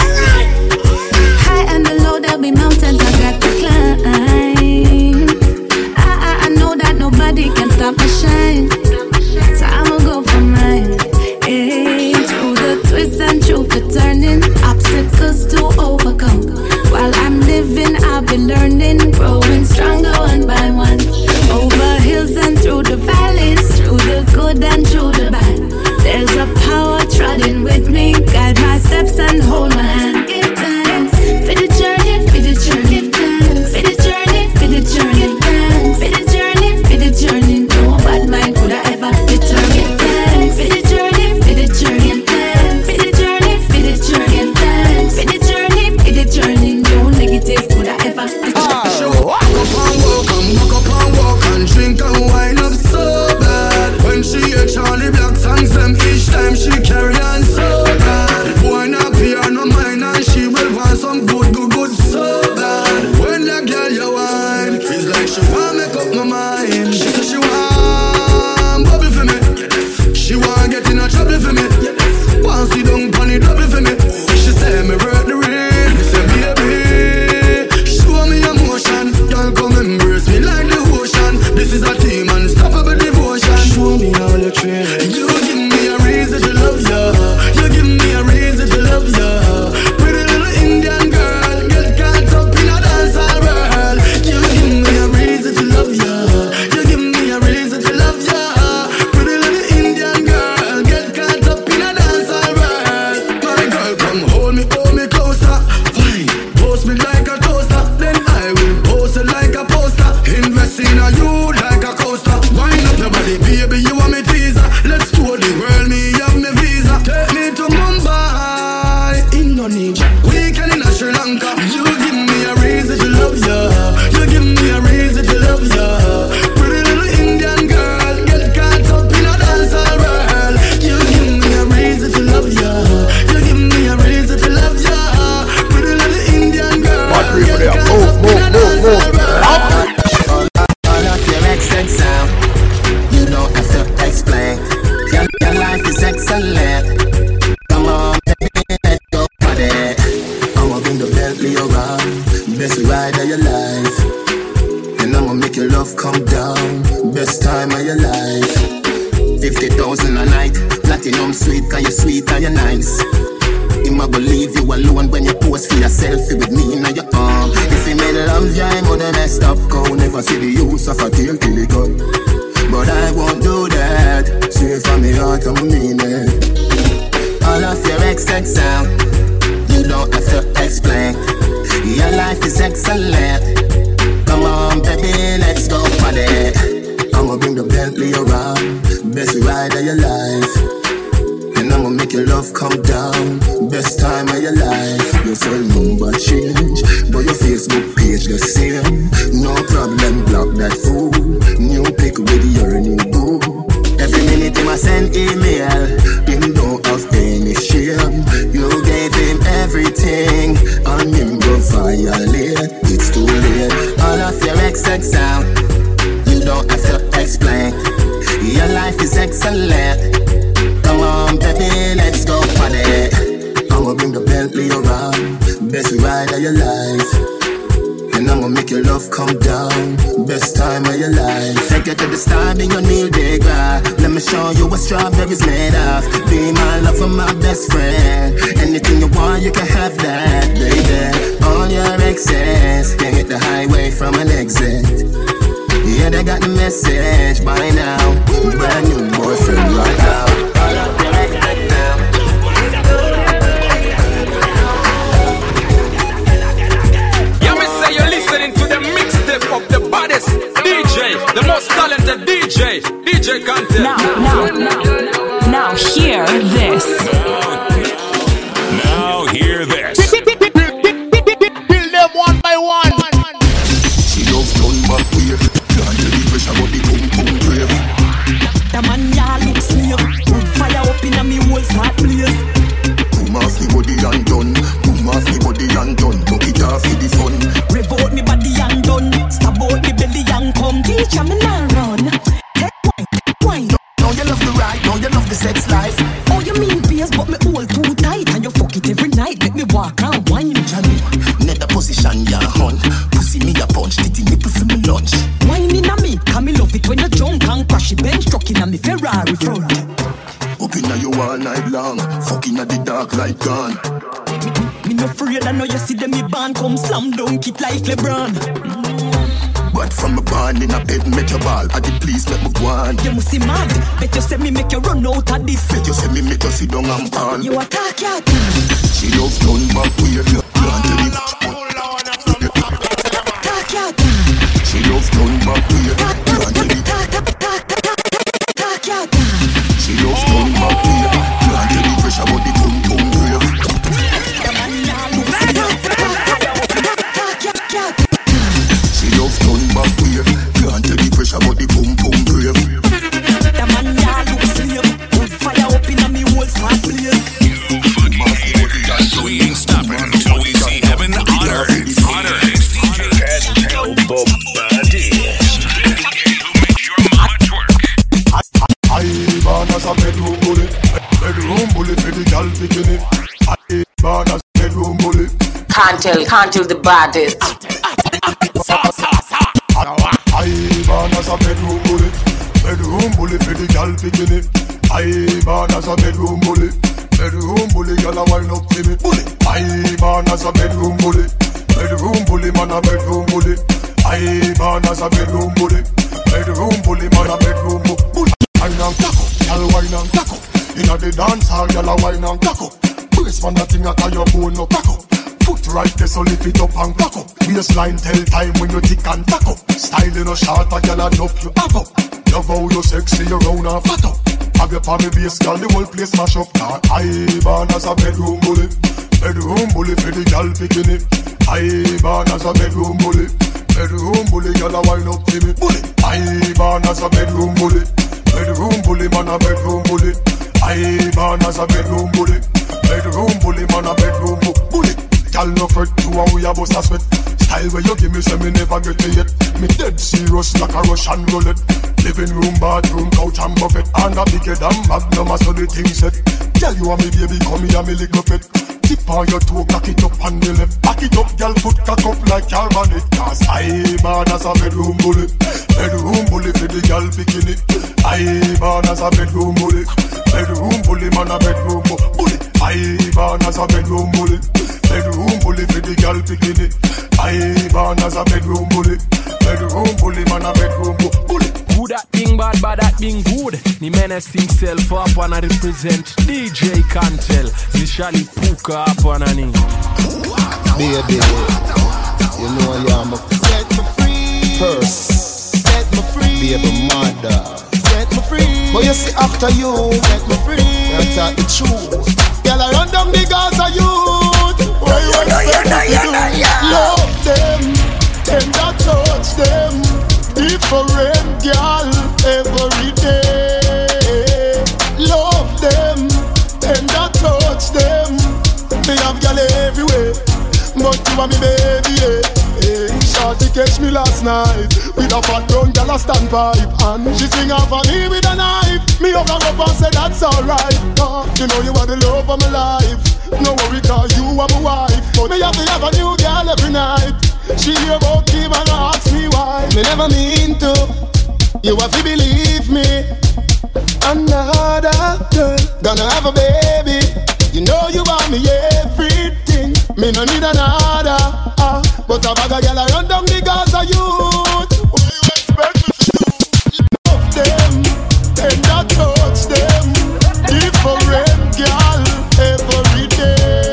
High and the low, there'll be mountains I got to climb. I know that nobody can stop my shine, so I'ma go for mine. Hey, through the twists and through the turning, obstacles to overcome. While I'm living, I'll be learning, growing stronger one by one. Over hills and through the valleys, through the good and through the bad. There's a power trotting with me, guide my steps and hold my hand. Give thanks for the journey, for the journey. Give thanks for the journey, for the journey. Give thanks for the journey, for the journey. No bad mind could I ever deter me. Thanks for the journey, for the journey. Thanks for the journey, for the journey. Thanks for the journey, for the journey. No negative could I ever deter me. Walk up and walk and drink and wine up so bad. When she hear Charlie Black songs, them each time she carry on so bad. Boy not pay her no mind and she will want some good so bad. When that girl you wine, it's like she want make up my mind. She say she want bubble for me, she want get in a trouble for me. Want sit down pon the double for me. She say me work the race, me say baby, show me emotion. Girl come embrace me like the ocean. This is a team unstoppable devotion. Show me how you train. You give me a reason to love ya. You give me a reason to love ya. Pretty little Indian girl, get caught up in a dancehall world. You give me a reason to love ya. You give me a reason to love ya. Pretty little Indian girl, get caught up in a dancehall world. My girl, come hold me closer. Fine, post me like a toaster, then I will post it like a poster. Invest in a you like a coaster. Wind up your body, baby, you want me teaser. Let's tour the world, me have me visa. Take me to Mumbai, Indonesia, weekend in Sri Lanka. You give me a reason to love ya. You give me a reason to love ya. Pretty little Indian girl, get caught up in a dancehall world. You give me a reason to love ya. You give me a reason to love ya. Pretty little Indian girl, get caught up in a dancehall world. All of your accent sound, you don't have to explain. Your life is excellent. Come on, baby, let's go party. I'ma bring the Bentley around, best ride of your life. And I'ma make your love come down, best time of your life. 50,000 a night, platinum sweet, cause you're sweet and you're nice. I'ma believe you alone when you post for your selfie with me in your arm. If you made love, yeah, I'm gonna messed up. Go never see the use of a tail till it gone. but I won't do that. Straight from me heart, I mean it. All of your XX sound, you don't have to explain. Your life is excellent. Come on, baby, let's go party. I'ma bring the Bentley around, best ride of your life. And I'ma make your love come down, best time of your life. Your cell number change, but your Facebook page the same. No problem, block that fool. New pic with your new boo. Every minute him I send email, him don't have any shame. You gave him everything, and him go violate. It's too late. All of your XX sound, you don't have to explain. Your life is excellent. Come on, baby, let's go party. I'ma bring the Bentley around, best ride of your life. And I'ma make your love come down, best time of your life. Take you to the star, be your new digger. Let me show you what strawberries made of. Be my lover, my best friend. Anything you want, you can have that, baby. All your exes can hit the highway from an exit. Yeah, they got the message by now. Brand new boyfriend right now. All of your exes now. Of the baddest DJ, the most talented DJ Content. Now hear this. Now hear this. Kill them one by one. She loves done back wave. Can't tell the pressure but the pum brave. The man ya look slave. Put fire up in a me whole start blaze. Boom off the body and done. Boom off the body and done. Knock it off for the fun. Revolt me body and done. Stab out the belly and come. Teacher me now run. Head wine. Now you love the ride. Now you love the sex life. Oh you mean beers but me all too tight. And you fuck it every night. Let me walk and wine. Johnny. Net the position ya hunt. Pussy me a punch. Titty nipple for me lunch. Wine in a me. Can me love it when you drunk and crash it. Bench truck in a me Ferrari front. Up inna you all night long. Fucking at the dark light gone. Me no afraid, I know you see them me band come slam dunk it like LeBron. But from a barn in a bed, make your ball. At the please let me go on. You must see mad. Bet you say me make you run out of this. Bet you say me make you sit down and pan. You attack your She loves done back with you. Can't tell it. Attack your She loves done back with you. Can't tell it. Attack your She loves done back with you. Can't tell the pressure but the pum brave. She loves done back with you. Can't tell the pressure but the pum brave. The man ya look slave. Put fire up in a me whole start blaze. So we ain't stopping until we see heaven on earth. On earth. DJ Cantel Bobaddy. I born as a bedroom bully. Bedroom bully for the girl bikini. I born as a bedroom bully. Can't the baddest. I born as a bedroom bully. Bedroom bully for the girl bikini. I born as a bedroom bully. Bedroom bully, girl a wind up to me. Bully. I born as a bedroom bully. Bedroom bully, man a bedroom bully. I born as a bedroom bully. Bedroom bully, man a bedroom bully. Wine and taco, girl wine and taco. Inna the dance hall, girl a wine and taco. Brace man that thing at your bone no taco. Foot right there so lift it up and cock up. Baseline tell time when you tick and taco. Style in a short, a girl a dump you up up. Love how you sexy, you round and fat up. Have your palmy base, girl, the whole place mash up. I born as a bedroom bully. Bedroom bully for the girl bikini. I born as a bedroom bully. Bedroom bully, girl a wine up to me. Bully. I born as a bedroom bully. Bedroom bully, man a bedroom bully. I born as a bedroom bully. Bedroom bully, man a bedroom bully. Girl no fret, you and we a bust a sweat. Style where you give me, say me never get me yet. Me dead serious like a Russian roulette. Living room, bathroom, couch and buffet. And a bigger than Magnum, so the thing set. Tell you and me baby, come here, me lick up it. Tip on your toe, cock it up on the left. Back it up, girl, foot cock up like your bonnet. Cause I born as a bedroom bully. Bedroom bully for the girl bikini. I born as a bedroom bully. Bedroom bully, man a bedroom bully. I born as a bedroom bully. Bedroom bully, bully for the girl picking it. I born as a bedroom bully. Bedroom bully, man a bedroom bully. Good that thing bad, bad that thing good. The menace himself up and I represent DJ Cantel. The Shally Puka up on a ning. Baby, you know I'm a set me free. First, set me free. Baby mother, set me free. But you see after you, set me free. I tell the truth. Girl, I run down the Gaza youth. What you expect me to do? Love them, tender touch them. Different girl every day. Love them, tender touch them. They have girl everywhere, but you are me baby, yeah. Hey, Shorty catch me last night with a fat brown girl a standpipe, and she swing off on me with a knife. Me up and up and say that's alright. You know you are the love of my life. No worry 'cause you are my wife. But me have to have a new girl every night. She hear about Kim and ask me why. Me never mean to. You have to believe me. Another girl gonna have a baby. You know you want me everything. Me no need another. But a bag of girl run down the Gaza youth. What you expect me to do? Love them, tender touch them. Different girl every day.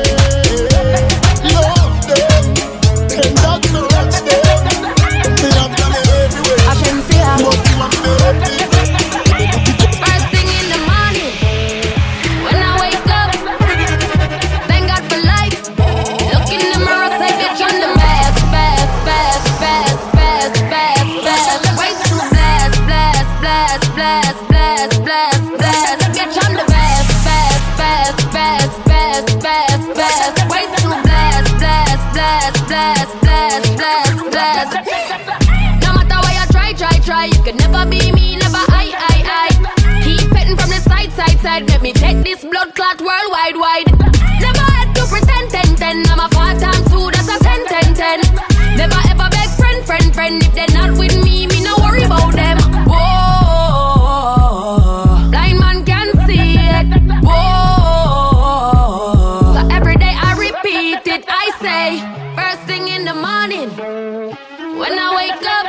Love them, tender touch them. Me have girl everywhere. I can see her. But you want me baby. First thing in the morning, when I wake up, thank God for life. Look in the mirror, say bitch I'm the best, best, best, best, best, best, best. Way too blessed, blessed, blessed, blessed, blessed, blessed, blessed. Bitch I'm the best, best, best, best, best, best, best. Way too blessed, blessed, blessed, blessed, blessed, blessed, blessed. No matter where you try, you can never be me, never I. Keep petting from the side, let me take this blood clot worldwide, wide. Never had to pretend, 10. I'm a 5 times 2, that's a 10. Never ever beg friend. If they're not with me no worry about them. Whoa, blind man can see it. Whoa, so every day I repeat it. I say, first thing in the morning, when I wake up,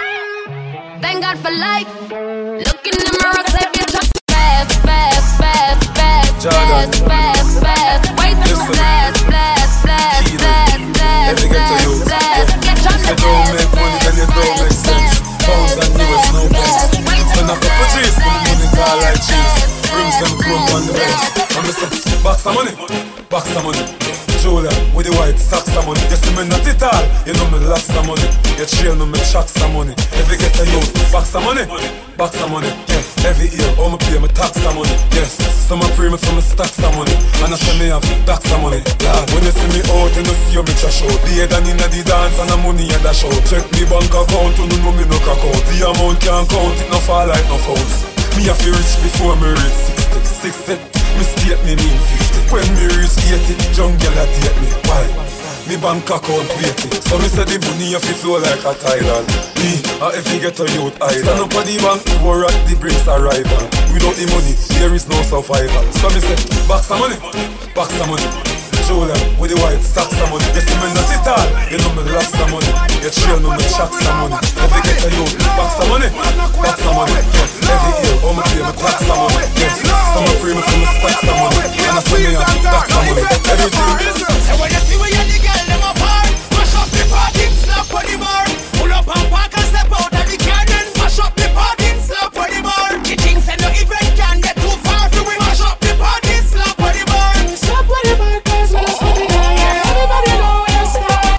thank God for life. Look in the mirror, say bitch I'm best, best, best, best, best, best, best. Way too blessed, blessed, blessed, blessed, blessed, blessed, blessed. Bitch I'm the best, best, best, best. Pounds and US no best. When I put cheese, put money car like cheese. Rims and chrome on the best. I'm say, box some money, box some money. Julia with the white socks some money. You see me not it all, you know me lost some money. You train me chuck some money. If you get a youth, box some money, box some money. Yeah, every year, all me pay me tax some money. Yes, some I pray me for me stack some money. And I say me have tax some money. Lord, when you see me out, you know see you me trash out. The head and inna the dance and the money and dash out. Check me bank account, you know me no crack out. The amount can't count, it no fall like no fouls. Me have to reach before me reach 60. Me state me mean 50. When me reach 80, young girl a date me. Why? Me bank account waiting. So me say the money have to flow like a tidal. Me, if you get a youth idol. Stand up at the bank, war at the brings arrival. Without the money, there is no survival. So me say, box some money, box some money. Julia with the white socks some money. You see me not it all, you know me lost some money. You train me chuck some money. If you get a youth, box some money, box some money. Yes, every year, all me pay me tax some money. Yes, some I pray me for me stack some money. And I say me have tax some money. Everything. And when you see where you the girl them apart, mash up the party, slap on the bar. Pull up and park and step out of the car, then mash up the party, slap on the bar. The things and no event can get too far, so we mash up the party, slap on the bar. Slap on the bar, cause we're slapping on ya. Everybody know where to stop.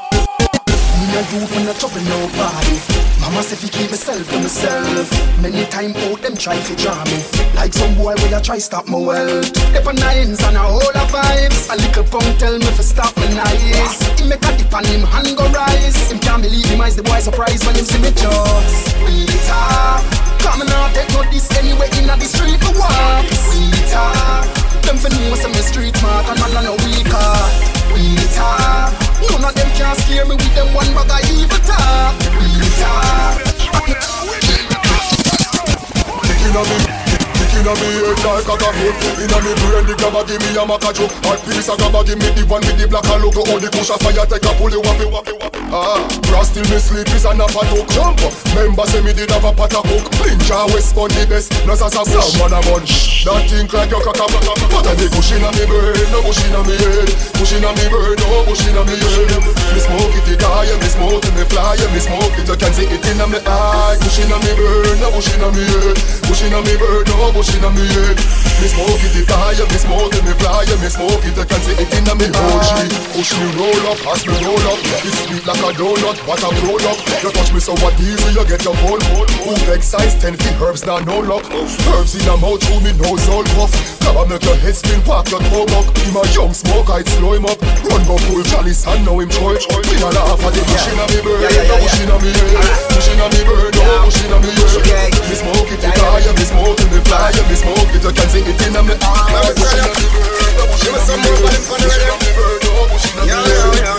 Me no youth, me no trouble nobody. Mama say fi keep myself to myself. Many time out them try to draw me. Like some boy where I try stop my wealth. They put nines and a whole of vibes. A little punk tell me to stop my nice. He make a dip and him hand go rise. Him can't believe him eyes the boy surprised when him see me just. We talk. Come now take no this anywhere in the street to walk. We talk. Them for know some street smart and man no weaker. We talk. None of them can scare me with them one bag of evil talk. We talk. inna me head like a cahoot. Inna me brain the grabber give me a maca joke. Hot piece a grabber give me the one with the black and logo. On the push a fire take a pull it wappy. Brass till me sleep is a nap a talk. Jump up, member say me did have a pot a cook. Ninja West on the best, no as a sound man a munch. That think like your cock a but I dey push inna me brain, no push inna me head. Push inna me brain, no push inna me head. Me smoke it, die, me smoke it, me fly, me smoke it, you can see it inna me eye. Push inna me brain, no push inna me head. Push inna me brain, no push inna me head. Me smoke it, die, me smoke it, me fly, me smoke it, you can see it inna me eye. Push me roll up, pass me roll up. It's sweet like a donut, what a roll up. You touch me so what easy, you get your bone. Who vex size 10 feet herbs, now no luck. Herbs in a mouth, through me nose all rough. Never make your head spin, walk your toe buck. Him a young smoke, I'd slow him up. Run go full chalice and now him troy. Me a laugh at the push inna me bird, no push inna me head. Push inna me bird, no push inna me head. Me smoke it, die, me smoke it, me fly, me smoke it, you can see it inna me eye. Push inna me bird, no push inna me head. Push inna me bird, no push inna me head.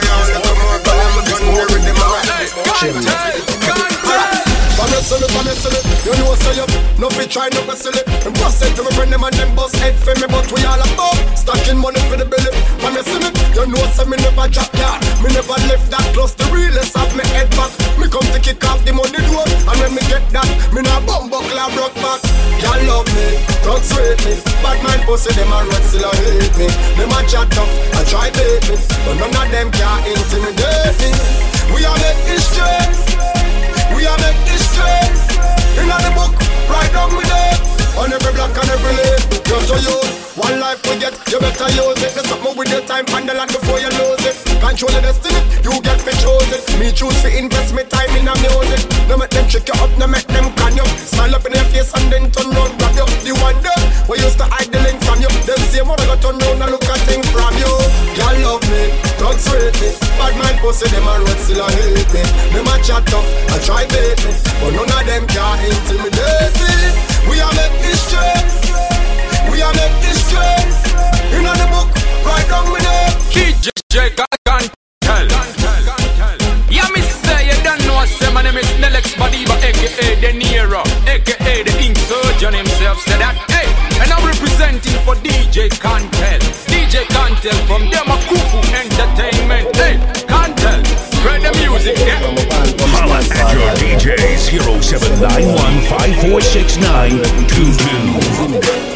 You know say up, no fit try no wrestle it. And bust it to my friend them and them bust head for me, but we all above. Stacking money for the belly. When you see me, you know say me never drop yard. Me never left that close, the realest of me head back. Me come to kick off the money door, and when me get that, me nah bumbo clap rock back. Y'all love me, thugs rate me. Bad man pussy, them a red still a hate me. Them a chat tough, and try bait me, but none of them can intimidate me. We are make history. We are make history. In the book, right down with it. On every block and every lane. Just to use one life we get, you better use it. There's something with your time and the land before you lose it. Control your destiny, you get to choose it. Me choose to invest me time in a music. No make them trick you up, no make them can you. Smile up in your face and then turn round, grab you. The one day, we used to hide the link from you. Them same one I got turn round and look at things from you. Y'all love me, thugs rate me. Bad man pussy, them a road still a hate me. Them a chat tough, I try bait me, but none of them can intimidate me. We are make history. We are make history. In the book, right down with it. DJ Cantel. Yeah, me say you don't know. Say my name is Nelex Badiba, aka De Niro, aka the Ink Surgeon himself. Said that, hey, and I'm representing for DJ Cantel. DJ Cantel from Demakufu Entertainment. Hey, Cantel, spread the music, yeah. Holla at your DJs 0791546922.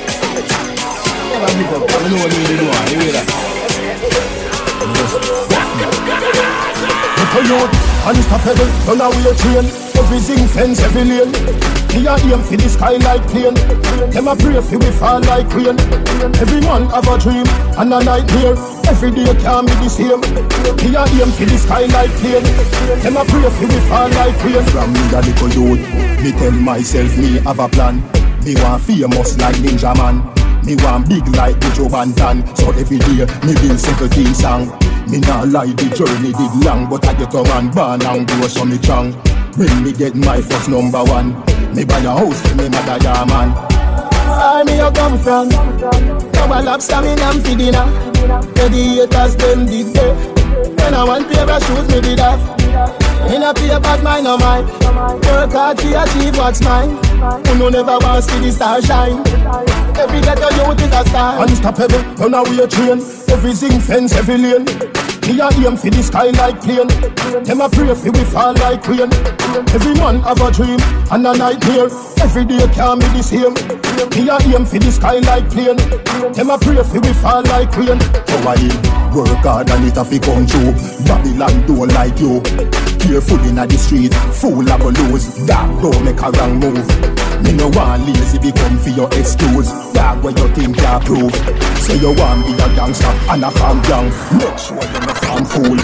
Unstoppable, run away a train. Everything fence, every lane. Me a aim for the sky like plane. Them a pray for we fall like rain. Every man have a dream and a nightmare. Every day can be the same. Me a aim for the sky like plane. Them a pray for we fall like rain. From me a little dude, me tell myself me have a plan. Me want famous like Ninja Man. Me want big like the Joe Van Damme. So every day me build 17 song. Me nah lie, the journey did long, but I get a man born and grow so me strong. When me get my first number one, me buy a house for me mother, yeah man. Where me you come from? Our lobster me nam for dinner. The haters them did there. When I want pair of shoes me did have. In a pay bad mind no mine. Work hard to achieve what's mine. Who no never wants to see the star shine. Every ghetto youth is a star. Unstoppable, run away a train. Everything fence, every lane. Me a aim for the sky like plane. Them a pray for we fall like rain. Every man have a dream and a nightmare. Every day can be the same. Me a aim for the sky like plane. Them a pray for we fall like rain. So I work hard and it a fi come true. Babylon don't like you. Careful inna the street, fool a go lose. Dog don't make a wrong move. Me no want lazy become for your excuse. Dog what you think you prove. Say you want be a gangster and a farm young. Make sure you no farm fool.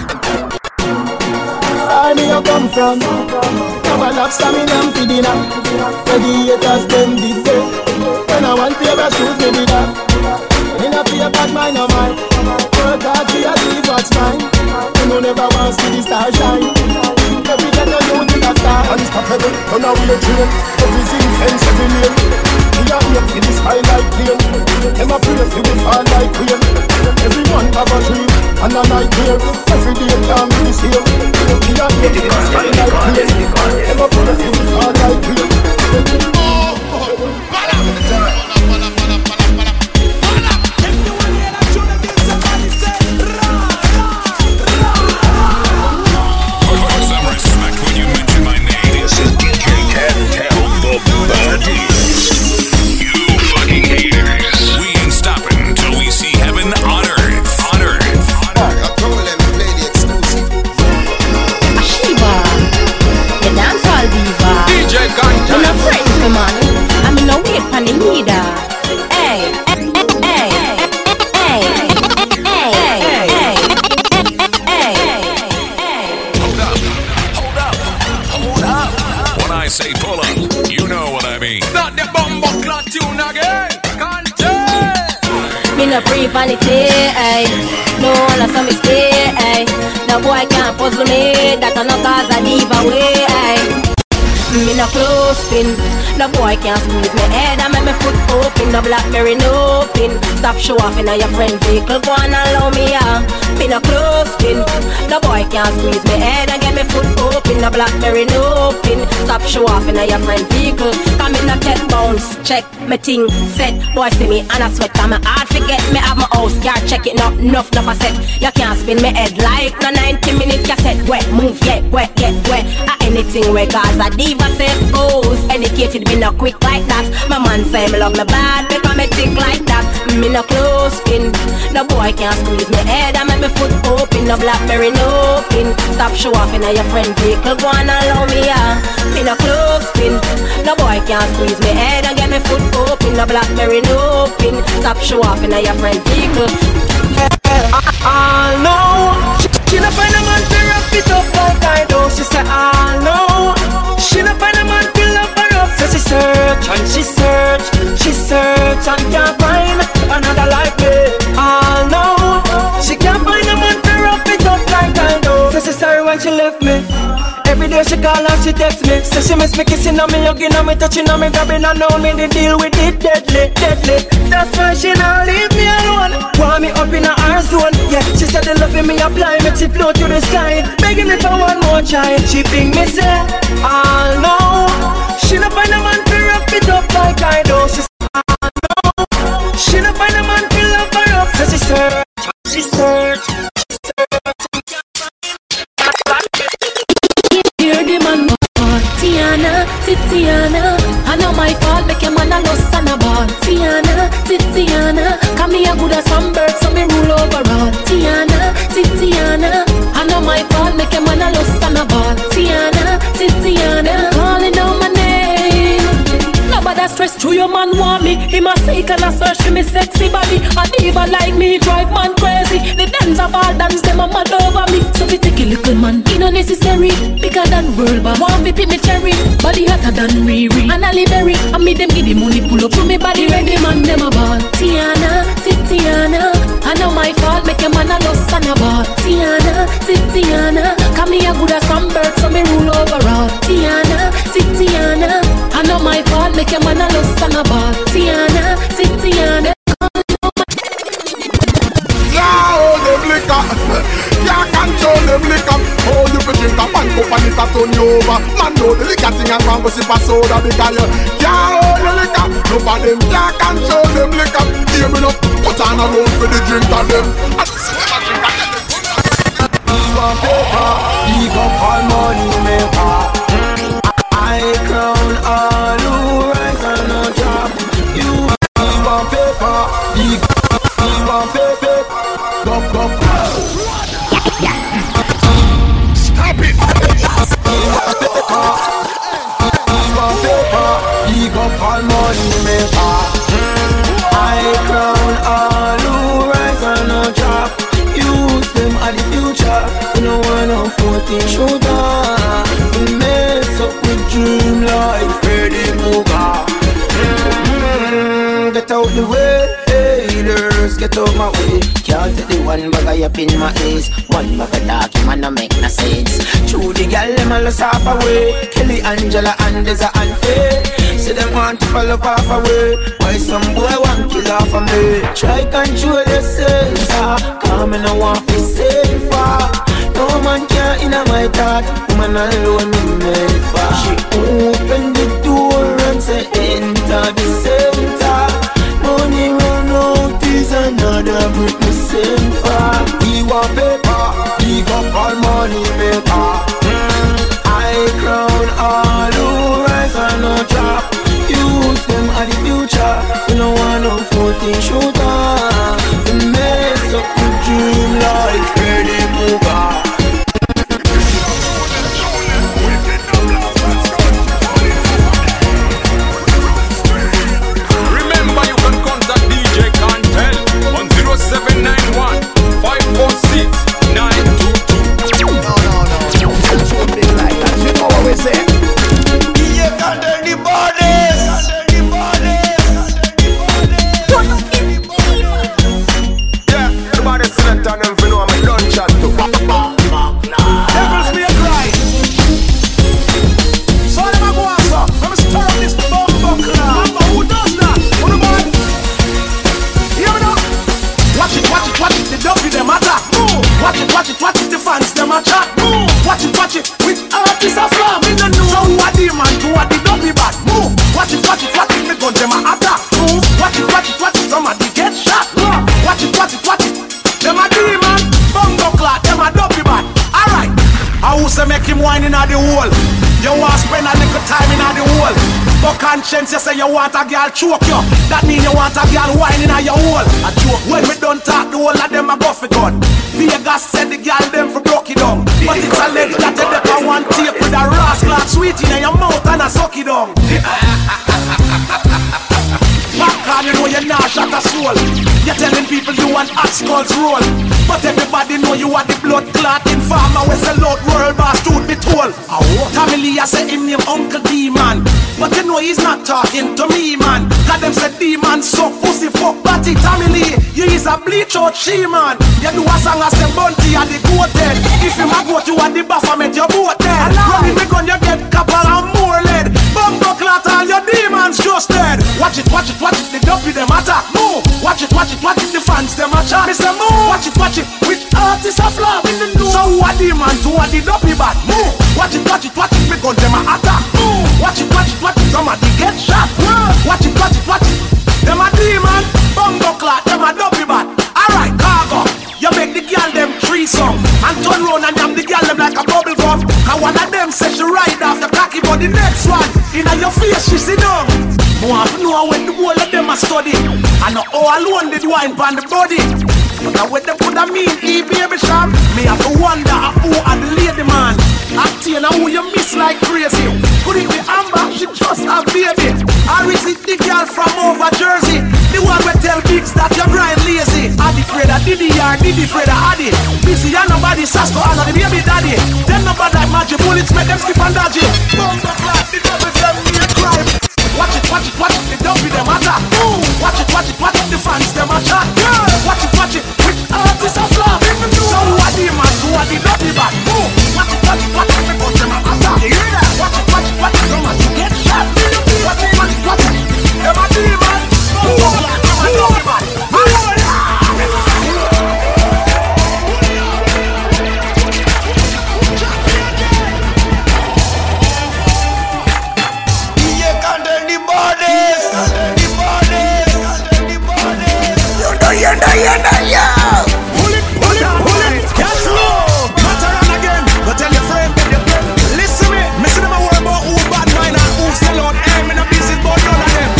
Where me you come from? Our lobster me nam for dinner. Where the haters them did there. When I want pair of shoes me did have. In a pay bad mind no mine. Work hard to achieve what's mine. You no never want to see the star shine. Every day you youth is a star. Unstoppable, run away a train. Everything fence, every lane. We are here for the sky like plane. Them a pray for we fall like rain. Every man have a dream and a nightmare. Every day can be the same. We are here for the sky like plane. Them a pray for we fall like rain. no free vanity, ay. No one has some mistake, ay. No boy can't puzzle me, that I no cause a diva way, ay. Me no close pin, no boy can't squeeze me head and make me foot open. No Blackberry no pin, stop show off in your friend vehicle, go on and allow me me no close pin, no boy can't squeeze me head and get me foot open. No Blackberry no pin, stop show off in your friend vehicle. Come in a tech bounce, check me ting set. Boy see me and I sweat, come me hard forget me have my house, can't check it not enough I set. You can't spin me head like no 90 minutes cassette. Wet move, get wet, anything where cause a diva say goes. Educated, me no quick like that. My man say me love me bad because me think like that. Me no close pin, no boy can't squeeze me head and make me foot open. No Blackberry no pin, stop show off in your friend vehicle, go on and allow me me no close pin, no boy can't squeeze me head and get me foot open. No Blackberry no pin, stop show off in your friend vehicle. No, she no find a man to wrap it up like I do. She say, no, she no find a man to love her up. So she search and she search and can't find another like me. No, she can't find a man to wrap it up like I do. So she sorry when she left me. Every day she call and she text me. Say she miss me kissing on me, hugging on me, touching on me, grabbing and on me. The deal with it deadly. That's why she not leave me alone. Want me up in her zone. Yeah, she said the love in me apply, make she float to the sky. Begging me for one more try. She think me say, no. She not find a man to wrap it up like I do. She say, no. She not find a man to love her up. So she search. Hear the man ball, Tiana, I know my fault, make a man a lost and a ball. Tiana, come here good as some birds, so me rule over all. Tiana, I know my fault, make a man a lost and a ball. Tiana, calling out my name. Nobody stress through your man want me. He must seek and a search for me sexy body. A diva like me drive man crazy. The dance of all dance them a mad over me. So we take a little man, it no necessary. Bigger than world boss, want me pick me cherry. Body hotter than Riri and Ali Berry. I meet them give the money pull up to me body ready man them a ball. Tiana, I know my fault make a man a lost and a ball. Tiana, come here good as some birds so me rule over all. Tiana, I know my fault make a man a lost and a ball. Tiana. Yeah, them liquor. Can't control them liquor. Oh, you could drink a pan cup and it a turn you over. Man know the liquor thing and man go sip a soda because you can't hold the liquor. No for them can't control them liquor. Hear me now, put on a road for the drink of them. And see them a drink of them. On paper, big up all money maker. I crown all who rise and no job. You on paper, big on paper. Go. Stop it. On paper, big up all money maker. I crown all who rise and no job. Use them at the future. You know one of 14 shooter. Mess up with dream like Freddy Krueger. Get out the way, haters, get out my way. Can't take the one bag up in my ace. One bag of dark, man, no make no sense. True the gal, them all half away. Kelly, Angela, and Deza and Faye. Say them want to fall off away. Why some boy want kill off of me? Try control yourself, come and I want to save far. No man can't in my thought. Woman alone in my far. She open the door and say enter the center. Money run out is another brick me send far. We want paper, big up all money maker. I crown all who rise and no drop. Use them at the future. We no want no 14 shooter. We mess up the dream like Freddy Krueger. conscience, you say you want a girl choke you. That mean you want a girl whining on your hole. A joke. When we don't talk, the whole of them a go for gun. Vegas said the girl them for broke it down. But it's alleged that you never want tape with a rascal sweet in your mouth and a suck it down. Popcorn, you know you're not shot a soul. You're telling people you want hot skulls roll. But everybody know you are the blood clot informer. We sell out world boss, truth be told. Tommy Lee, I say him name Uncle D-Man. But you know he's not talking to me, man. Cause them say D-Man so pussy fuck batty. Tommy Lee, you is a bleach out she-man. You do a song as a bunty at the goated. If you ma go to a the Baphomet, you boat dead. Running the gun, you get couple and more lead. Bumbo clot, all your demons just dead. Watch it, watch it, watch it, the dopey them attack. Move. Watch it, watch it, watch it, the fans them attack. Mr. Move. Watch it, with artists of love in the news. So who are demons, who are the dopey bad? Move. Watch it, watch it, watch it, me gun them attack. Move. Watch it, watch it, watch it, somebody get shot. Watch it, watch it, watch it, them a demon. Bumbo clot, them a dopey bad. Alright, cargo. You make the girl them threesome and turn round and jam the girl them like a bubble gum. And one of them says she ride off the cocky, but the next one in your face she sit down. Want to know when the whole of them a study. I know all alone did wine pon the body. But now what them could have mean, baby sham. Me have to wonder who are the lady man. Acting and who you miss like crazy. Could it be Amber? She just a baby. Or is it the girl from over Jersey? The one we tell Biggs that you're grind lazy. Adi Fred a Diddy or Diddy Fred a Adi. Busy and nobody Sasko and the baby daddy. Them nobody like magic bullets make them skip and dodge it. Bumbo clap, the double them near crime. Watch it, watch it, watch it, the dopey them attack. Watch it, watch it, watch it, the fans them attack. Watch it, with artists of love. So who are the man, who are the dopey bad? Watch it, the gun them attack. Watch it, come on, you get shot. Watch it, them a demon. Them a dopey bad. Pull it, cash flow. Matter on again, but tell your friend. Listen me, me see them a worry about who bad mind and who sell out. I'm in a business, but none of them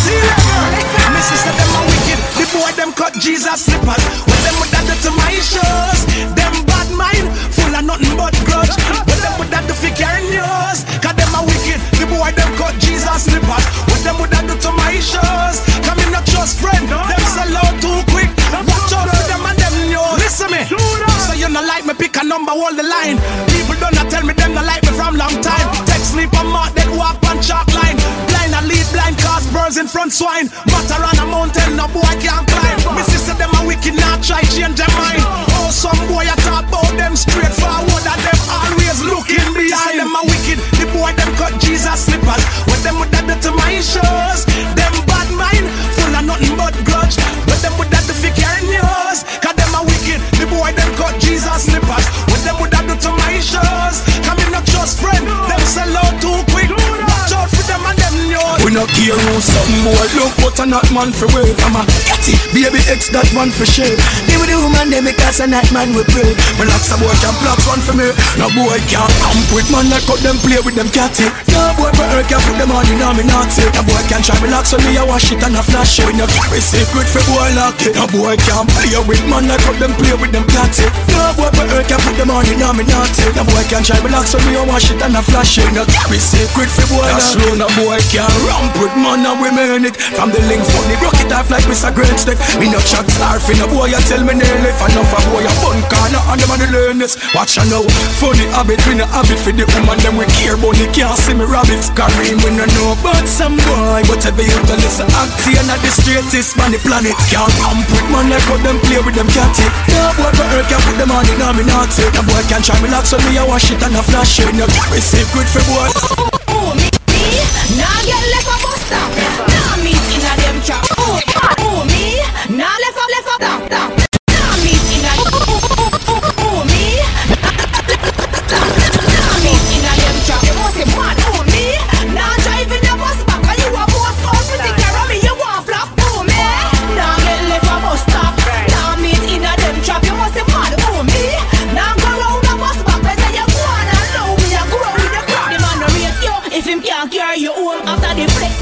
2011. Me sister them a wicked, the boy them cut Jesus slippers. When them would have to my shows, them bad mind, full of nothing but grudge. When them would have to fake your news, cause them a wicked, the boy them cut Jesus slippers. When them would have to my shows, come in not just friend, them sell out too quick. Watch out for them and them news. Listen me, so you not like me, pick a number, hold the line. People don't not tell me them not like me from long time. Text sleep and mark, then walk on chalk line. Blind and lead blind, cause birds in front swine. Matter on a mountain, no boy can't climb. Me sister them a wicked, not try change their mind. Oh, some boy I talk about them straightforward and them always looking behind. Them a wicked, the boy them cut Jesus slippers. When them would have to my shows, them bad mind, full of nothing but grudge. When them would have to fake your news, cause them a wicked, the boy them cut Jesus slippers. When them would have to my shows, come in not just friend, them sell out too quick. Watch out for them and them news. We not care who something boy look, but I'm not man for way. I'm a get it, baby X that one for share. Give me the woman they make us a night man we pray. Relax a boy can block one for me. No boy can't amp with man like cut them play with them catty. No boy for her can put them on in me not it. No boy can try relax on me I wash it and I flash it. We no carry secret for boy lock it. No boy can't play with man like cut them play with them catty. No boy for her can put them on in me not it. No boy can try relax on me I wash it and I flash it. We no carry secret for boy lock it. No boy can't ramp with man and we mean it. From the link funny broke it off like Mr. Great Stick. Me no chat star for no boy you tell me nearly. If enough a boy a bun corner and them a the learn this. Watch ya now, funny habit we no habit for the woman them we care but they can't see me rabbits. Kareem we no know about some boy. Whatever you tell us acting at the straightest man the planet. Can't ramp with man like how them play with them catty. No boy for her can put them on in me not it. No boy can try me lock so me a wash it and a flash it. No carry secret for boy. Me, nah get left a bus stop. Nah meet in a them trap. Me, nah left up stop. Nah meet in a me, nah meet in a them trap. You must say man, me, nah driving the bus back. And you a boss call me the car me you want flop. Me, nah get left a bus stop. Nah meet in a them trap. You must say man, me, nah go round the bus back. They say you go on and low me, you grow with the crowd. The man no rate you if him can't carry you home after the flex one.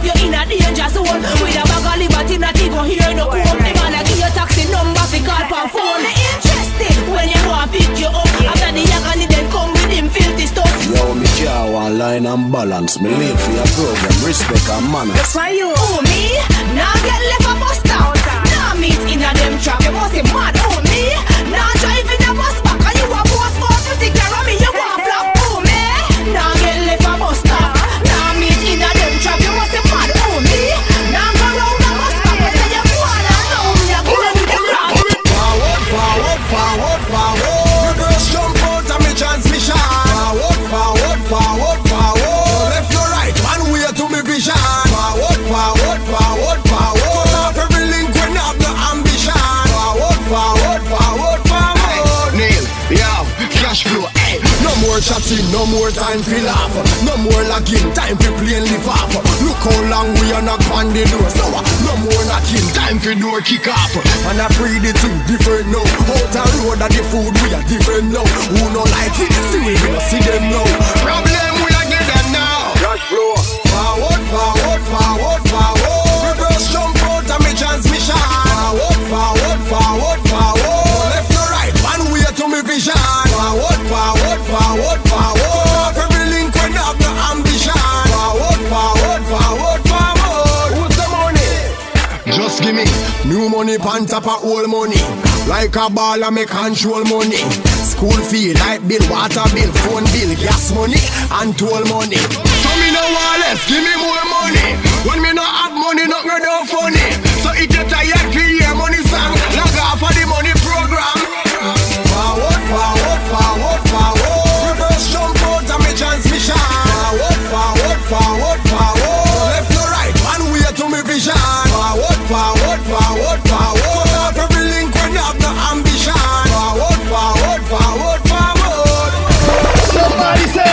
you in a danger zone. With a bag of liberty, not even hear no comb. The man a give you taxi number fi call per phone. They interested when you go and pick you up. After the agony then come with him filthy stuff. Yo, me care one line and balance. Me live for your program, respect and manners. That's why you owe me. Now get left a bus stop. Now meet in a them trap. You must be mad, owe me. Now drive in a bus back and you a boss for to take care of me. You want flop, owe me. Now get left a bus stop. Now meet in a them trap. You must be mad, owe me. Now go round the bus back and say you want to know me. You give me the crap. Forward, forward, forward, forward. Reverse jump out of me transmission. Forward, forward, forward, forward. Left your right, one way to me vision. Forward, forward, forward, forward. Cut off every link when I have no ambition. Forward, forward, forward, forward. Neil, yeah, cash flow. Hey. No more chatting, no more time for laugh. No more lagging, time for plain live off. Look how long we are knock on the door. So no more knocking, time for door kick off. And I pray the thing different now. Out the road and the food we are different now. Who no like it, see we don't see them now. Problem we are get them now. Cash flow. Forward, forward, forward, forward. Reverse jump out of me transmission. Forward, forward, forward, forward. Left to right, one way to me vision. Forward, forward, forward, forward. Every link when I have no ambition. Forward, forward, forward, forward. Who's the money? Just give me new money pan top of old money. Like a ball I make control money. School fee, light bill, water bill, phone bill, gas money, and toll money. So me no want less, give me more money. When me no have money, not go down funny. So it get tired to hear money song. Log off for the money program. Forward, forward, forward, forward. Reverse jump out of me transmission. Forward, forward, forward, forward. Left to right, one way to me vision. Forward, forward, forward, forward. Cut off every link when you have no ambition. Forward, forward, forward, forward. Somebody say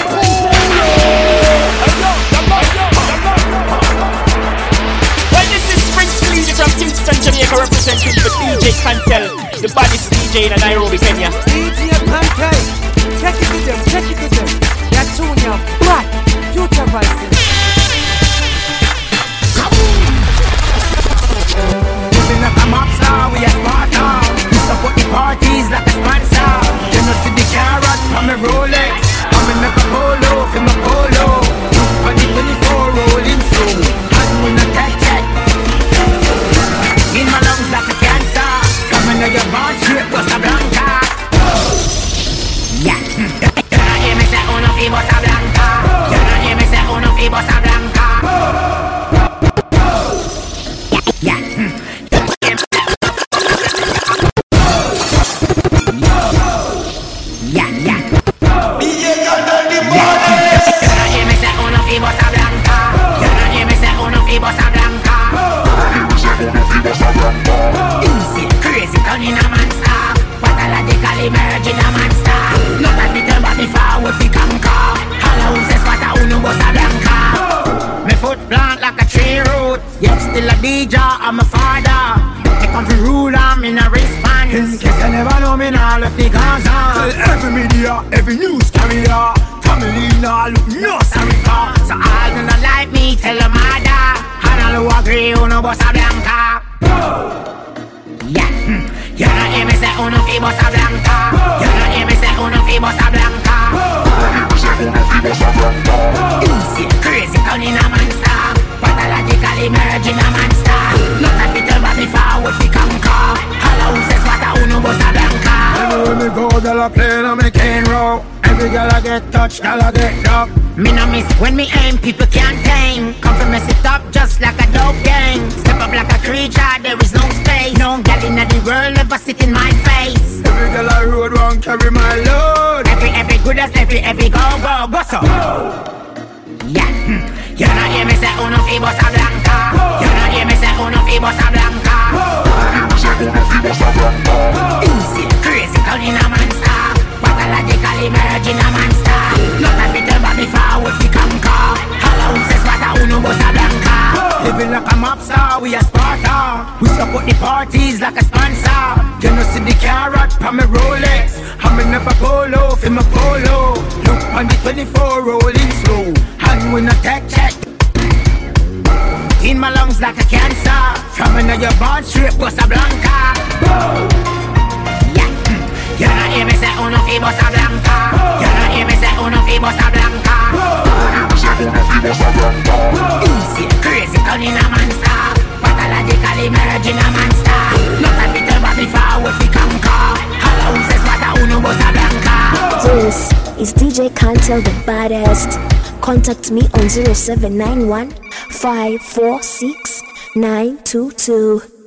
well, this is Prince Fleet from Kingston, Jamaica, representing for DJ Cantel, the baddest DJ in Nairobi, Kenya. DJ Cantel, check it with them, check it with them. That tune you black, future voices. Living like a mobster, we are Sparta. We support the parties like a sponsor. You know see the carrot from a Rolex. I'm in like a polo, from a polo. On the 24 rolling through, and we not check. In my lungs like a cancer. Coming out your bond straight, Bossa Blanca. Yeah. You know hear me say, uno fi Bossa Blanca. You know hear me say, uno fi Bossa Blanca. Yeah. Easy, crazy, turning a monster. Pathologically merging a monster. Not a little body forward fi conquer. Hello, says what a uno Bossa Blanca. Me foot plant like a tree root. Yet still a DJ, I'm a father. Me come fi rule, I'm in a response. In case you never know me, now left the guns on. Tell every media, every news carrier. Family now look no sorry for. So all do not like me, tell your mother. And all who agree, uno Bossa Blanca. Yeah, you know hear me say uno fi Bossa Blanca. You know hear me say uno fi Bossa Blanca. Easy, crazy, turning a monster. Pathologically merging a monster. Not a little body forward fi conquer. Hello, says what a uno Bossa Blanca. Everywhere me go, girl I play on me cane row. Every girl I get touched, girl I get up. Me no miss when me aim, people can't tame. Come to mess it up just like a dope gang. Step up like a creature, there is no space. No girl in the world ever sit in my face. Every girl I road won't carry my load. Every good as every go so. Yeah, you know hear me say uno fi Bossa Blanca. You know hear me say uno fi Bossa Blanca. Easy, crazy, turning a monster. Pathologically merging a monster. Not a little body forward fi conquer. Hello, says what a uno Bossa Blanca. Living like a mobster, we a Sparta. We support the parties like a sponsor. You know see the carrot from me Rolex. I'm in never polo, fi my polo. Look on the 24 rolling slow, and we not take check. In my lungs like a cancer. From in your born straight Bossa Blanca. Yeah. You don't hear me say uno fi Bossa Blanca. You don't hear me say uno fi Bossa Blanca. Easy, crazy, turn in a monster. Pathologically merging a monster. Not a bit of body forward fi conquer. Hello, says what a uno Bossa Blanca. This is DJ Cantel the baddest. Contact me on 0791 546 922.